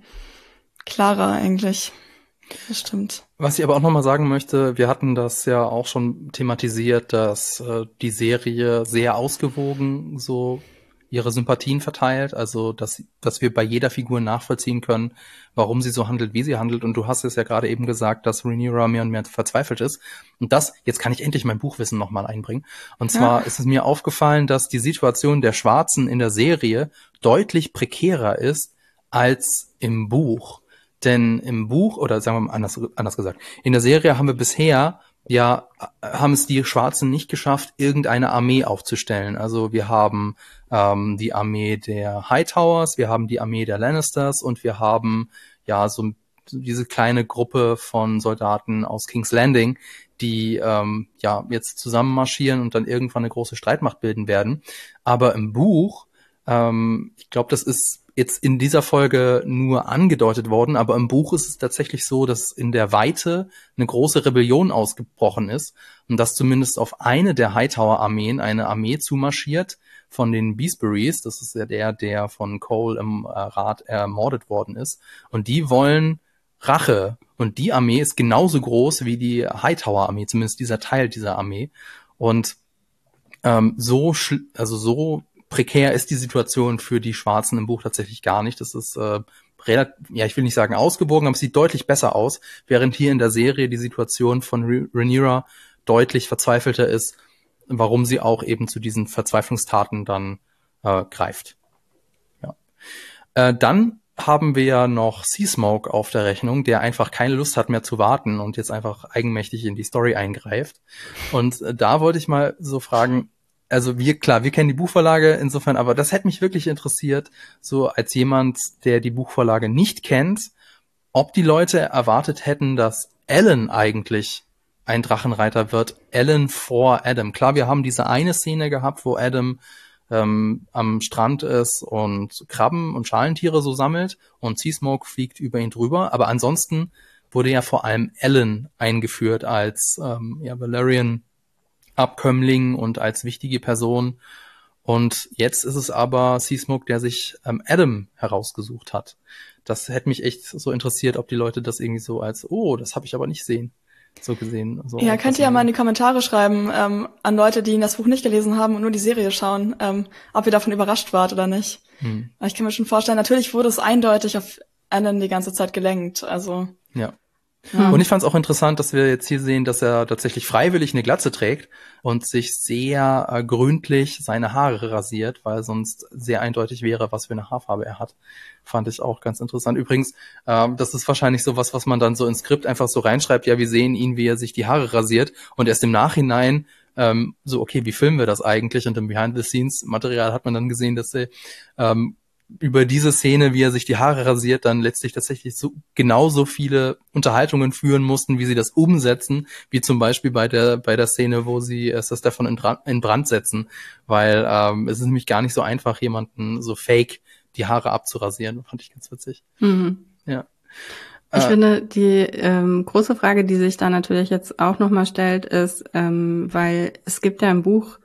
klarer eigentlich. Das stimmt. Was ich aber auch nochmal sagen möchte, wir hatten das ja auch schon thematisiert, dass äh, die Serie sehr ausgewogen so ihre Sympathien verteilt, also dass dass wir bei jeder Figur nachvollziehen können, warum sie so handelt, wie sie handelt. Und du hast es ja gerade eben gesagt, dass Rhaenyra mehr und mehr verzweifelt ist. Und das, jetzt kann ich endlich mein Buchwissen nochmal einbringen. Und zwar ja. ist es mir aufgefallen, dass die Situation der Schwarzen in der Serie deutlich prekärer ist als im Buch. Denn im Buch, oder sagen wir mal anders, anders gesagt, in der Serie haben wir bisher ja, haben es die Schwarzen nicht geschafft, irgendeine Armee aufzustellen. Also wir haben ähm, die Armee der Hightowers, wir haben die Armee der Lannisters und wir haben ja so diese kleine Gruppe von Soldaten aus King's Landing, die ähm, ja jetzt zusammen marschieren und dann irgendwann eine große Streitmacht bilden werden. Aber im Buch, ähm, ich glaube, das ist jetzt in dieser Folge nur angedeutet worden, aber im Buch ist es tatsächlich so, dass in der Weite eine große Rebellion ausgebrochen ist und dass zumindest auf eine der Hightower-Armeen eine Armee zumarschiert von den Beesburys. Das ist ja der, der von Cole im äh, Rat ermordet worden ist. Und die wollen Rache. Und die Armee ist genauso groß wie die Hightower-Armee, zumindest dieser Teil dieser Armee. Und ähm, so, schl- also so prekär ist die Situation für die Schwarzen im Buch tatsächlich gar nicht. Das ist äh, relativ, ja, ich will nicht sagen ausgewogen, aber es sieht deutlich besser aus, während hier in der Serie die Situation von Rhaenyra deutlich verzweifelter ist, warum sie auch eben zu diesen Verzweiflungstaten dann äh, greift. Ja. Äh, dann haben wir ja noch Seasmoke auf der Rechnung, der einfach keine Lust hat mehr zu warten und jetzt einfach eigenmächtig in die Story eingreift. Und äh, da wollte ich mal so fragen, also wir, klar, wir kennen die Buchvorlage insofern, aber das hätte mich wirklich interessiert, so als jemand, der die Buchvorlage nicht kennt, ob die Leute erwartet hätten, dass Alan eigentlich ein Drachenreiter wird, Alan vor Adam. Klar, wir haben diese eine Szene gehabt, wo Adam ähm, am Strand ist und Krabben und Schalentiere so sammelt und Seasmoke fliegt über ihn drüber, aber ansonsten wurde ja vor allem Alan eingeführt als ähm, ja, Valyrian Abkömmling und als wichtige Person. Und jetzt ist es aber Seasmoke, der sich ähm, Adam herausgesucht hat. Das hätte mich echt so interessiert, ob die Leute das irgendwie so als, oh, das habe ich aber nicht sehen, so gesehen. So ja, könnt ihr ja mal in die Kommentare schreiben, ähm, an Leute, die das Buch nicht gelesen haben und nur die Serie schauen, ähm, ob ihr davon überrascht wart oder nicht. Hm. Ich kann mir schon vorstellen, natürlich wurde es eindeutig auf Alan die ganze Zeit gelenkt. Also ja. Ja. Und ich fand es auch interessant, dass wir jetzt hier sehen, dass er tatsächlich freiwillig eine Glatze trägt und sich sehr äh, gründlich seine Haare rasiert, weil sonst sehr eindeutig wäre, was für eine Haarfarbe er hat. Fand ich auch ganz interessant. Übrigens, ähm, das ist wahrscheinlich so was, was man dann so ins Skript einfach so reinschreibt, ja, wir sehen ihn, wie er sich die Haare rasiert und erst im Nachhinein ähm, so, okay, wie filmen wir das eigentlich? Und im Behind-the-Scenes-Material hat man dann gesehen, dass er ähm, über diese Szene, wie er sich die Haare rasiert, dann letztlich tatsächlich so genauso viele Unterhaltungen führen mussten, wie sie das umsetzen, wie zum Beispiel bei der bei der Szene, wo sie es das davon in, Dra- in Brand setzen, weil ähm, es ist nämlich gar nicht so einfach, jemanden so fake die Haare abzurasieren. Fand ich ganz witzig. Mhm. Ja. Ich äh, finde, die ähm, große Frage, die sich da natürlich jetzt auch nochmal stellt, ist, ähm, weil es gibt ja im Buch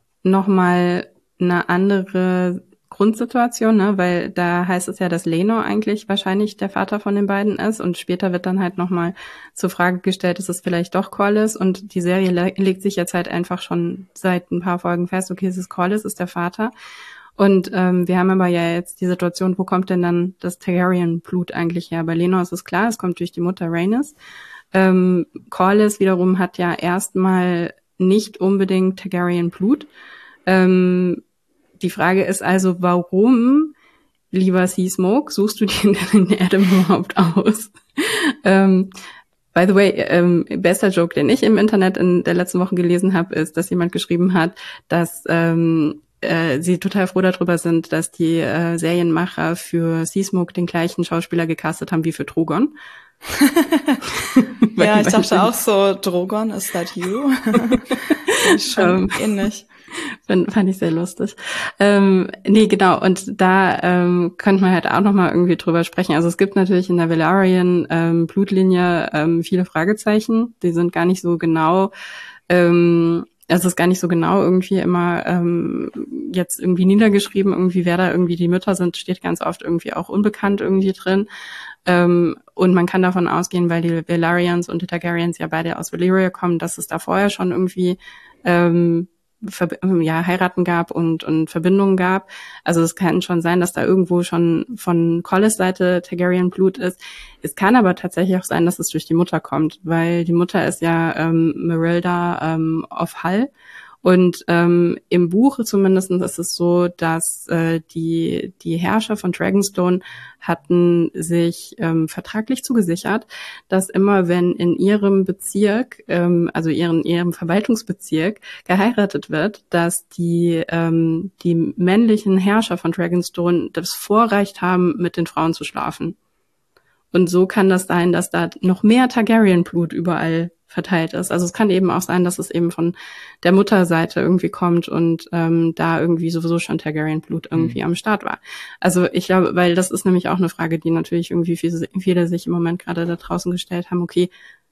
nochmal eine andere Grundsituation, ne, weil da heißt es ja, dass Laenor eigentlich wahrscheinlich der Vater von den beiden ist und später wird dann halt nochmal zur Frage gestellt, ist es vielleicht doch Corlys und die Serie le- legt sich jetzt halt einfach schon seit ein paar Folgen fest, okay, es ist Corlys, ist der Vater und ähm, wir haben aber ja jetzt die Situation, wo kommt denn dann das Targaryen-Blut eigentlich her? Bei Laenor ist es klar, es kommt durch die Mutter Rhaenys. Ähm, Corlys wiederum hat ja erstmal nicht unbedingt Targaryen-Blut, ähm, die Frage ist also, warum, lieber Seasmoke, suchst du dir den Adam überhaupt aus? ähm, by the way, ähm, bester Joke, den ich im Internet in der letzten Woche gelesen habe, ist, dass jemand geschrieben hat, dass ähm, äh, sie total froh darüber sind, dass die äh, Serienmacher für Seasmoke den gleichen Schauspieler gecastet haben wie für Drogon. Ja, ich dachte auch so, Drogon, is that you? Schon um, ähnlich. Fand, fand ich sehr lustig. Ähm, nee, genau, und da ähm, könnte man halt auch nochmal irgendwie drüber sprechen. Also es gibt natürlich in der Velaryon ähm, Blutlinie ähm, viele Fragezeichen, die sind gar nicht so genau, ähm, also es ist gar nicht so genau irgendwie immer ähm, jetzt irgendwie niedergeschrieben, irgendwie wer da irgendwie die Mütter sind, steht ganz oft irgendwie auch unbekannt irgendwie drin. Ähm, und man kann davon ausgehen, weil die Velaryons und die Targaryens ja beide aus Valyria kommen, dass es da vorher schon irgendwie ähm, Ver- ja, Heiraten gab und, und Verbindungen gab. Also es kann schon sein, dass da irgendwo schon von Corlys Seite Targaryen Blut ist. Es kann aber tatsächlich auch sein, dass es durch die Mutter kommt, weil die Mutter ist ja ähm, Merilda ähm, of Hull. Und ähm, im Buch zumindest ist es so, dass äh, die die Herrscher von Dragonstone hatten sich ähm, vertraglich zugesichert, dass immer wenn in ihrem Bezirk, ähm, also ihren ihrem Verwaltungsbezirk geheiratet wird, dass die ähm, die männlichen Herrscher von Dragonstone das Vorrecht haben, mit den Frauen zu schlafen. Und so kann das sein, dass da noch mehr Targaryen-Blut überall verteilt ist. Also es kann eben auch sein, dass es eben von der Mutterseite irgendwie kommt und ähm, da irgendwie sowieso schon Targaryen-Blut irgendwie mhm. am Start war. Also ich glaube, weil das ist nämlich auch eine Frage, die natürlich irgendwie viele, viele sich im Moment gerade da draußen gestellt haben, okay,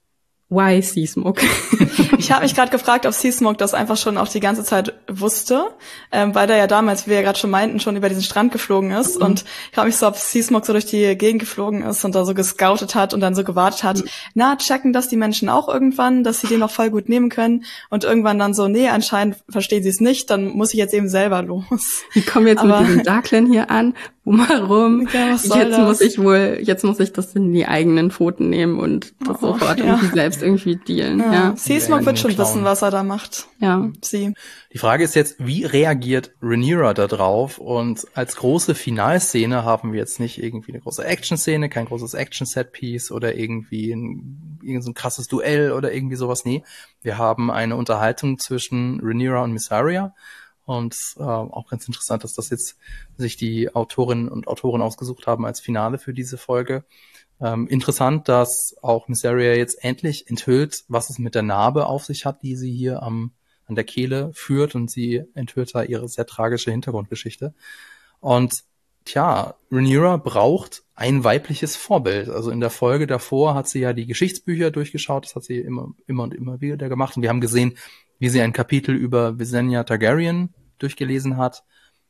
why Seasmoke? Ich habe mich gerade gefragt, ob Seasmoke das einfach schon auch die ganze Zeit wusste, ähm, weil der ja damals, wie wir ja gerade schon meinten, schon über diesen Strand geflogen ist. Mhm. Und ich frage mich so, ob Seasmoke so durch die Gegend geflogen ist und da so gescoutet hat und dann so gewartet hat, mhm. na, checken das die Menschen auch irgendwann, dass sie den noch voll gut nehmen können. Und irgendwann dann so, nee, anscheinend verstehen sie es nicht, dann muss ich jetzt eben selber los. Die kommen jetzt Aber mit diesem Darklan hier an, warum? Ja, was soll jetzt das? muss ich wohl, jetzt muss ich das in die eigenen Pfoten nehmen und das oh, sofort ja. irgendwie selbst irgendwie dealen. Ja, ja. Seasmoke wird schon Clown. wissen, was er da macht. Ja. Sie. Die Frage ist jetzt, wie reagiert Rhaenyra da drauf? Und als große Finalszene haben wir jetzt nicht irgendwie eine große Action-Szene, kein großes Action-Set-Piece oder irgendwie ein, irgend so ein krasses Duell oder irgendwie sowas. Nee, wir haben eine Unterhaltung zwischen Rhaenyra und Mysaria. Und äh, auch ganz interessant, dass das jetzt sich die Autorinnen und Autoren ausgesucht haben als Finale für diese Folge. Ähm, interessant, dass auch Mysaria jetzt endlich enthüllt, was es mit der Narbe auf sich hat, die sie hier am an der Kehle führt. Und sie enthüllt da ihre sehr tragische Hintergrundgeschichte. Und tja, Rhaenyra braucht ein weibliches Vorbild. Also in der Folge davor hat sie ja die Geschichtsbücher durchgeschaut. Das hat sie immer, immer und immer wieder gemacht. Und wir haben gesehen, wie sie ein Kapitel über Visenya Targaryen durchgelesen hat.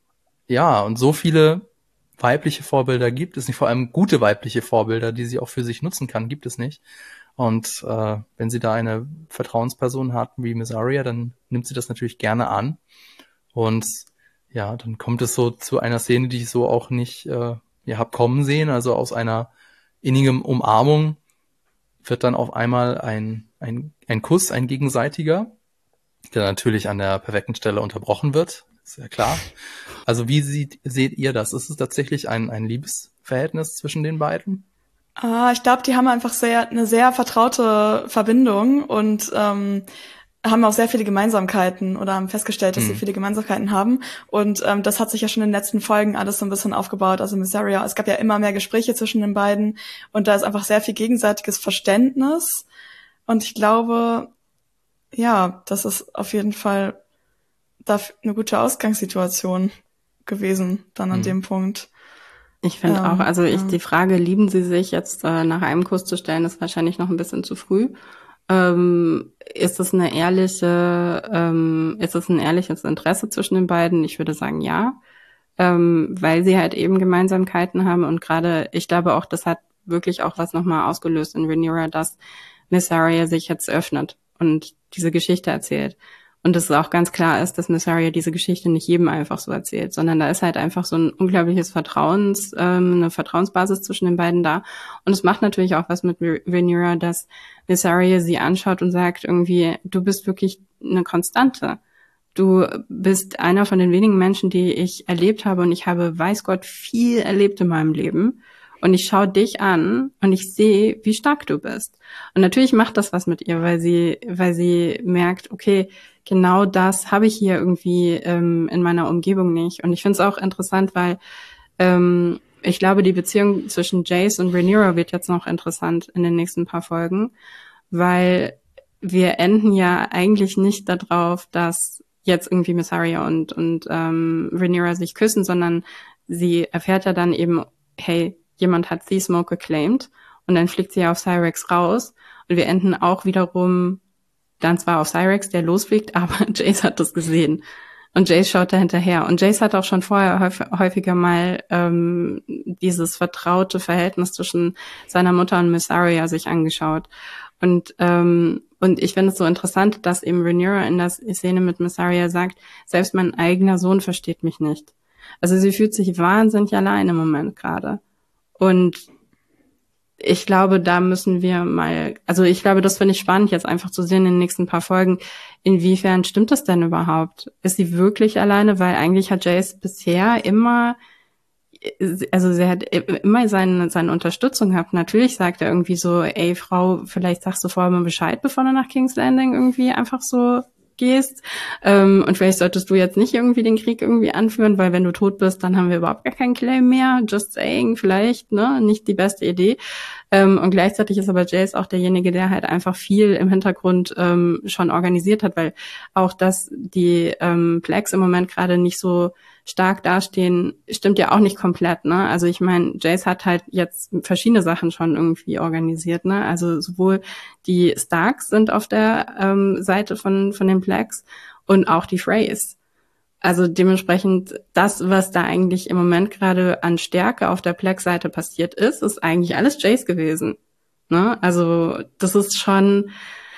Ja, und so viele weibliche Vorbilder gibt es nicht, vor allem gute weibliche Vorbilder, die sie auch für sich nutzen kann, gibt es nicht. Und äh, wenn sie da eine Vertrauensperson hat wie Mysaria, dann nimmt sie das natürlich gerne an. Und ja, dann kommt es so zu einer Szene, die ich so auch nicht äh, ja, hab kommen sehen. Also aus einer innigen Umarmung wird dann auf einmal ein, ein, ein Kuss, ein gegenseitiger, der natürlich an der perfekten Stelle unterbrochen wird, ist ja klar. Also wie sieht, seht ihr das? Ist es tatsächlich ein, ein Liebesverhältnis zwischen den beiden? Ah, ich glaube, die haben einfach sehr eine sehr vertraute Verbindung und ähm, haben auch sehr viele Gemeinsamkeiten oder haben festgestellt, dass hm. sie viele Gemeinsamkeiten haben. Und ähm, das hat sich ja schon in den letzten Folgen alles so ein bisschen aufgebaut. Also Mysaria, es gab ja immer mehr Gespräche zwischen den beiden und da ist einfach sehr viel gegenseitiges Verständnis. Und ich glaube, ja, das ist auf jeden Fall da eine gute Ausgangssituation gewesen, dann an mhm. dem Punkt. Ich finde ähm, auch, also ich ja. die Frage, lieben sie sich jetzt äh, nach einem Kuss zu stellen, ist wahrscheinlich noch ein bisschen zu früh. Ähm, ist es eine ehrliche, ähm, ist es ein ehrliches Interesse zwischen den beiden? Ich würde sagen, ja. Ähm, weil sie halt eben Gemeinsamkeiten haben und gerade, ich glaube auch, das hat wirklich auch was nochmal ausgelöst in Rhaenyra, dass Mysaria sich jetzt öffnet und diese Geschichte erzählt. Und dass es auch ganz klar ist, dass Mysaria diese Geschichte nicht jedem einfach so erzählt, sondern da ist halt einfach so ein unglaubliches Vertrauens, ähm, eine Vertrauensbasis zwischen den beiden da. Und es macht natürlich auch was mit Rhaenyra, dass Mysaria sie anschaut und sagt irgendwie, du bist wirklich eine Konstante. du bist einer von den wenigen Menschen, die ich erlebt habe und ich habe, weiß Gott, viel erlebt in meinem Leben. Und ich schaue dich an und ich sehe, wie stark du bist. Und natürlich macht das was mit ihr, weil sie, weil sie merkt, okay, genau das habe ich hier irgendwie ähm, in meiner Umgebung nicht. Und ich finde es auch interessant, weil ähm, ich glaube, die Beziehung zwischen Jace und Rhaenyra wird jetzt noch interessant in den nächsten paar Folgen, weil wir enden ja eigentlich nicht darauf, dass jetzt irgendwie Mysaria und und ähm, Rhaenyra sich küssen, sondern sie erfährt ja dann eben, hey, jemand hat Seasmoke geclaimed und dann fliegt sie ja auf Syrax raus und wir enden auch wiederum dann zwar auf Syrax, der losfliegt, aber Jace hat das gesehen und Jace schaut da hinterher und Jace hat auch schon vorher häufig, häufiger mal ähm, dieses vertraute Verhältnis zwischen seiner Mutter und Mysaria sich angeschaut und ähm, und ich finde es so interessant, dass eben Rhaenyra in der Szene mit Mysaria sagt, selbst mein eigener Sohn versteht mich nicht. Also sie fühlt sich wahnsinnig allein im Moment gerade. Und ich glaube, da müssen wir mal, also ich glaube, das finde ich spannend, jetzt einfach zu sehen in den nächsten paar Folgen, inwiefern stimmt das denn überhaupt? Ist sie wirklich alleine? Weil eigentlich hat Jace bisher immer, also sie hat immer seine, seine Unterstützung gehabt. Natürlich sagt er irgendwie so, ey Frau, vielleicht sagst du vorher mal Bescheid, bevor du nach King's Landing irgendwie einfach so gehst. Ähm, und vielleicht solltest du jetzt nicht irgendwie den Krieg irgendwie anführen, weil wenn du tot bist, dann haben wir überhaupt gar keinen Claim mehr. Just saying, vielleicht, ne, nicht die beste Idee. Ähm, und gleichzeitig ist aber Jace auch derjenige, der halt einfach viel im Hintergrund ähm, schon organisiert hat, weil auch, dass die ähm, Plagues im Moment gerade nicht so stark dastehen, stimmt ja auch nicht komplett, ne? Also ich meine, Jace hat halt jetzt verschiedene Sachen schon irgendwie organisiert, ne? Also sowohl die Starks sind auf der ähm, Seite von von den Plagues und auch die Freys. Also dementsprechend das, was da eigentlich im Moment gerade an Stärke auf der Plague-Seite passiert ist, ist eigentlich alles Jace gewesen, ne? Also das ist schon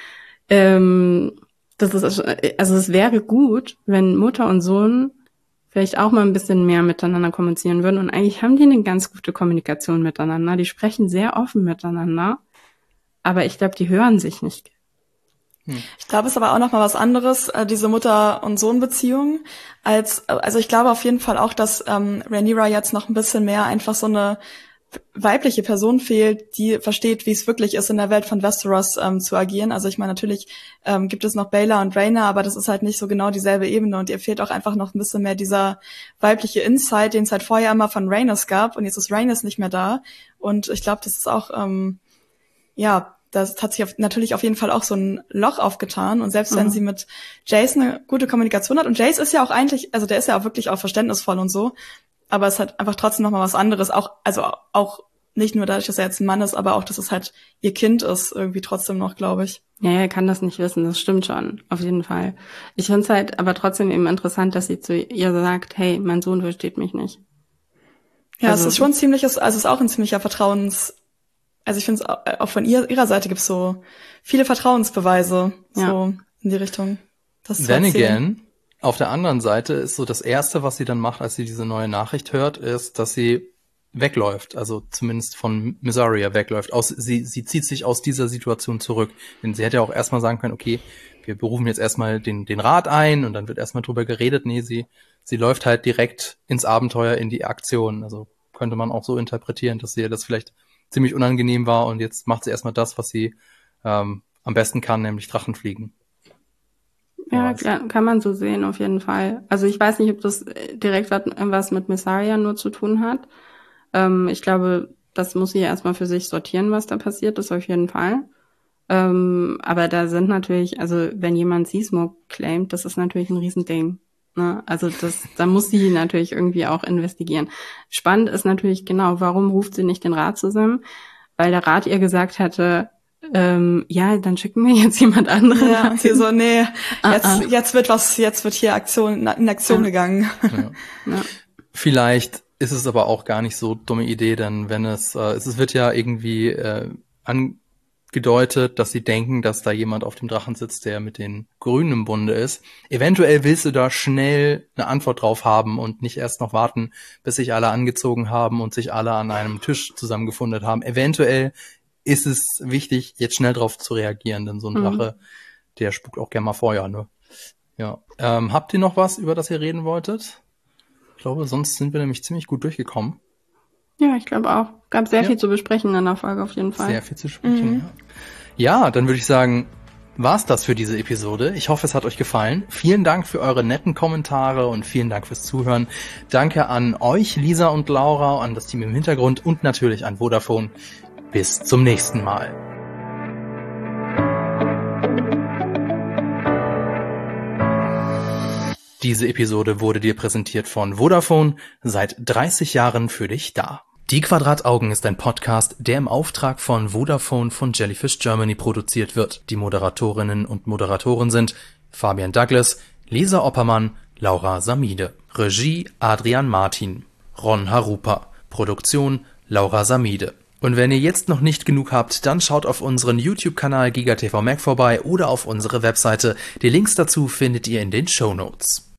ähm, das ist also es wäre gut, wenn Mutter und Sohn vielleicht auch mal ein bisschen mehr miteinander kommunizieren würden. Und eigentlich haben die eine ganz gute Kommunikation miteinander. Die sprechen sehr offen miteinander. Aber ich glaube, die hören sich nicht. Hm. Ich glaube, es ist aber auch noch mal was anderes, äh, diese Mutter- und Sohn-Beziehung, als, also ich glaube auf jeden Fall auch, dass ähm, Rhaenyra jetzt noch ein bisschen mehr einfach so eine weibliche Person fehlt, die versteht, wie es wirklich ist, in der Welt von Westeros ähm, zu agieren. Also ich meine, natürlich ähm, gibt es noch Baela und Rhaena, aber das ist halt nicht so genau dieselbe Ebene und ihr fehlt auch einfach noch ein bisschen mehr dieser weibliche Insight, den es halt vorher immer von Rhaenys gab und jetzt ist Rhaenys nicht mehr da und ich glaube, das ist auch, ähm, ja, das hat sich auf, natürlich auf jeden Fall auch so ein Loch aufgetan und selbst mhm. wenn sie mit Jace eine gute Kommunikation hat und Jace ist ja auch eigentlich, also der ist ja auch wirklich auch verständnisvoll und so, aber es hat einfach trotzdem noch mal was anderes, auch also auch nicht nur dadurch, dass er jetzt ein Mann ist, aber auch, dass es halt ihr Kind ist, irgendwie trotzdem noch, glaube ich. Ja, er kann das nicht wissen, das stimmt schon, auf jeden Fall. Ich finde es halt aber trotzdem eben interessant, dass sie zu ihr sagt, hey, mein Sohn versteht mich nicht. Ja, also, es ist schon ziemliches, also es ist auch ein ziemlicher Vertrauens, also ich finde es auch von ihr, ihrer Seite gibt's so viele Vertrauensbeweise, ja. so in die Richtung. Das Then again, auf der anderen Seite ist so das Erste, was sie dann macht, als sie diese neue Nachricht hört, ist, dass sie wegläuft, also zumindest von Mysaria wegläuft. Aus, sie, sie zieht sich aus dieser Situation zurück. Denn sie hätte ja auch erstmal sagen können, okay, wir berufen jetzt erstmal den, den Rat ein und dann wird erstmal drüber geredet. Nee, sie, sie läuft halt direkt ins Abenteuer, in die Aktion. Also könnte man auch so interpretieren, dass ihr das vielleicht ziemlich unangenehm war und jetzt macht sie erstmal das, was sie ähm, am besten kann, nämlich Drachen fliegen. Ja, klar, kann man so sehen, auf jeden Fall. Also ich weiß nicht, ob das direkt was mit Mysaria nur zu tun hat. Ähm, ich glaube, das muss sie erstmal für sich sortieren, was da passiert ist, auf jeden Fall. Ähm, aber da sind natürlich, also wenn jemand Seasmoke claimt, das ist natürlich ein Riesending. Ne? Also das, da muss sie natürlich irgendwie auch investigieren. Spannend ist natürlich genau, warum ruft sie nicht den Rat zusammen? Weil der Rat ihr gesagt hatte, Ähm, ja, dann schicken wir jetzt jemand anderen. Ja, sie so, nee, jetzt, ah, ah. jetzt wird was, jetzt wird hier Aktion, in Aktion ja. gegangen. Ja. Ja. Vielleicht ist es aber auch gar nicht so dumme Idee, denn wenn es, äh, es wird ja irgendwie äh, angedeutet, dass sie denken, dass da jemand auf dem Drachen sitzt, der mit den Grünen im Bunde ist. Eventuell willst du da schnell eine Antwort drauf haben und nicht erst noch warten, bis sich alle angezogen haben und sich alle an einem Tisch zusammengefunden haben. Eventuell ist es wichtig, jetzt schnell drauf zu reagieren, denn so ein Drache, mhm. der spuckt auch gerne mal Feuer, ne? Ja. Ähm, habt ihr noch was, über das ihr reden wolltet? Ich glaube, sonst sind wir nämlich ziemlich gut durchgekommen. Ja, ich glaube auch. Gab sehr ja. viel zu besprechen in der Folge auf jeden Fall. Sehr viel zu sprechen, mhm. ja. Ja, dann würde ich sagen, war's das für diese Episode. Ich hoffe, es hat euch gefallen. Vielen Dank für eure netten Kommentare und vielen Dank fürs Zuhören. Danke an euch, Lisa und Laura, an das Team im Hintergrund und natürlich an Vodafone. Bis zum nächsten Mal. Diese Episode wurde dir präsentiert von Vodafone, seit dreißig Jahren für dich da. Die Quadrataugen ist ein Podcast, der im Auftrag von Vodafone von Jellyfish Germany produziert wird. Die Moderatorinnen und Moderatoren sind Fabian Douglas, Lisa Oppermann, Laura Samide. Regie Adrian Martin, Ron Harupa. Produktion Laura Samide. Und wenn ihr jetzt noch nicht genug habt, dann schaut auf unseren YouTube-Kanal GigaTV Mac vorbei oder auf unsere Webseite. Die Links dazu findet ihr in den Shownotes.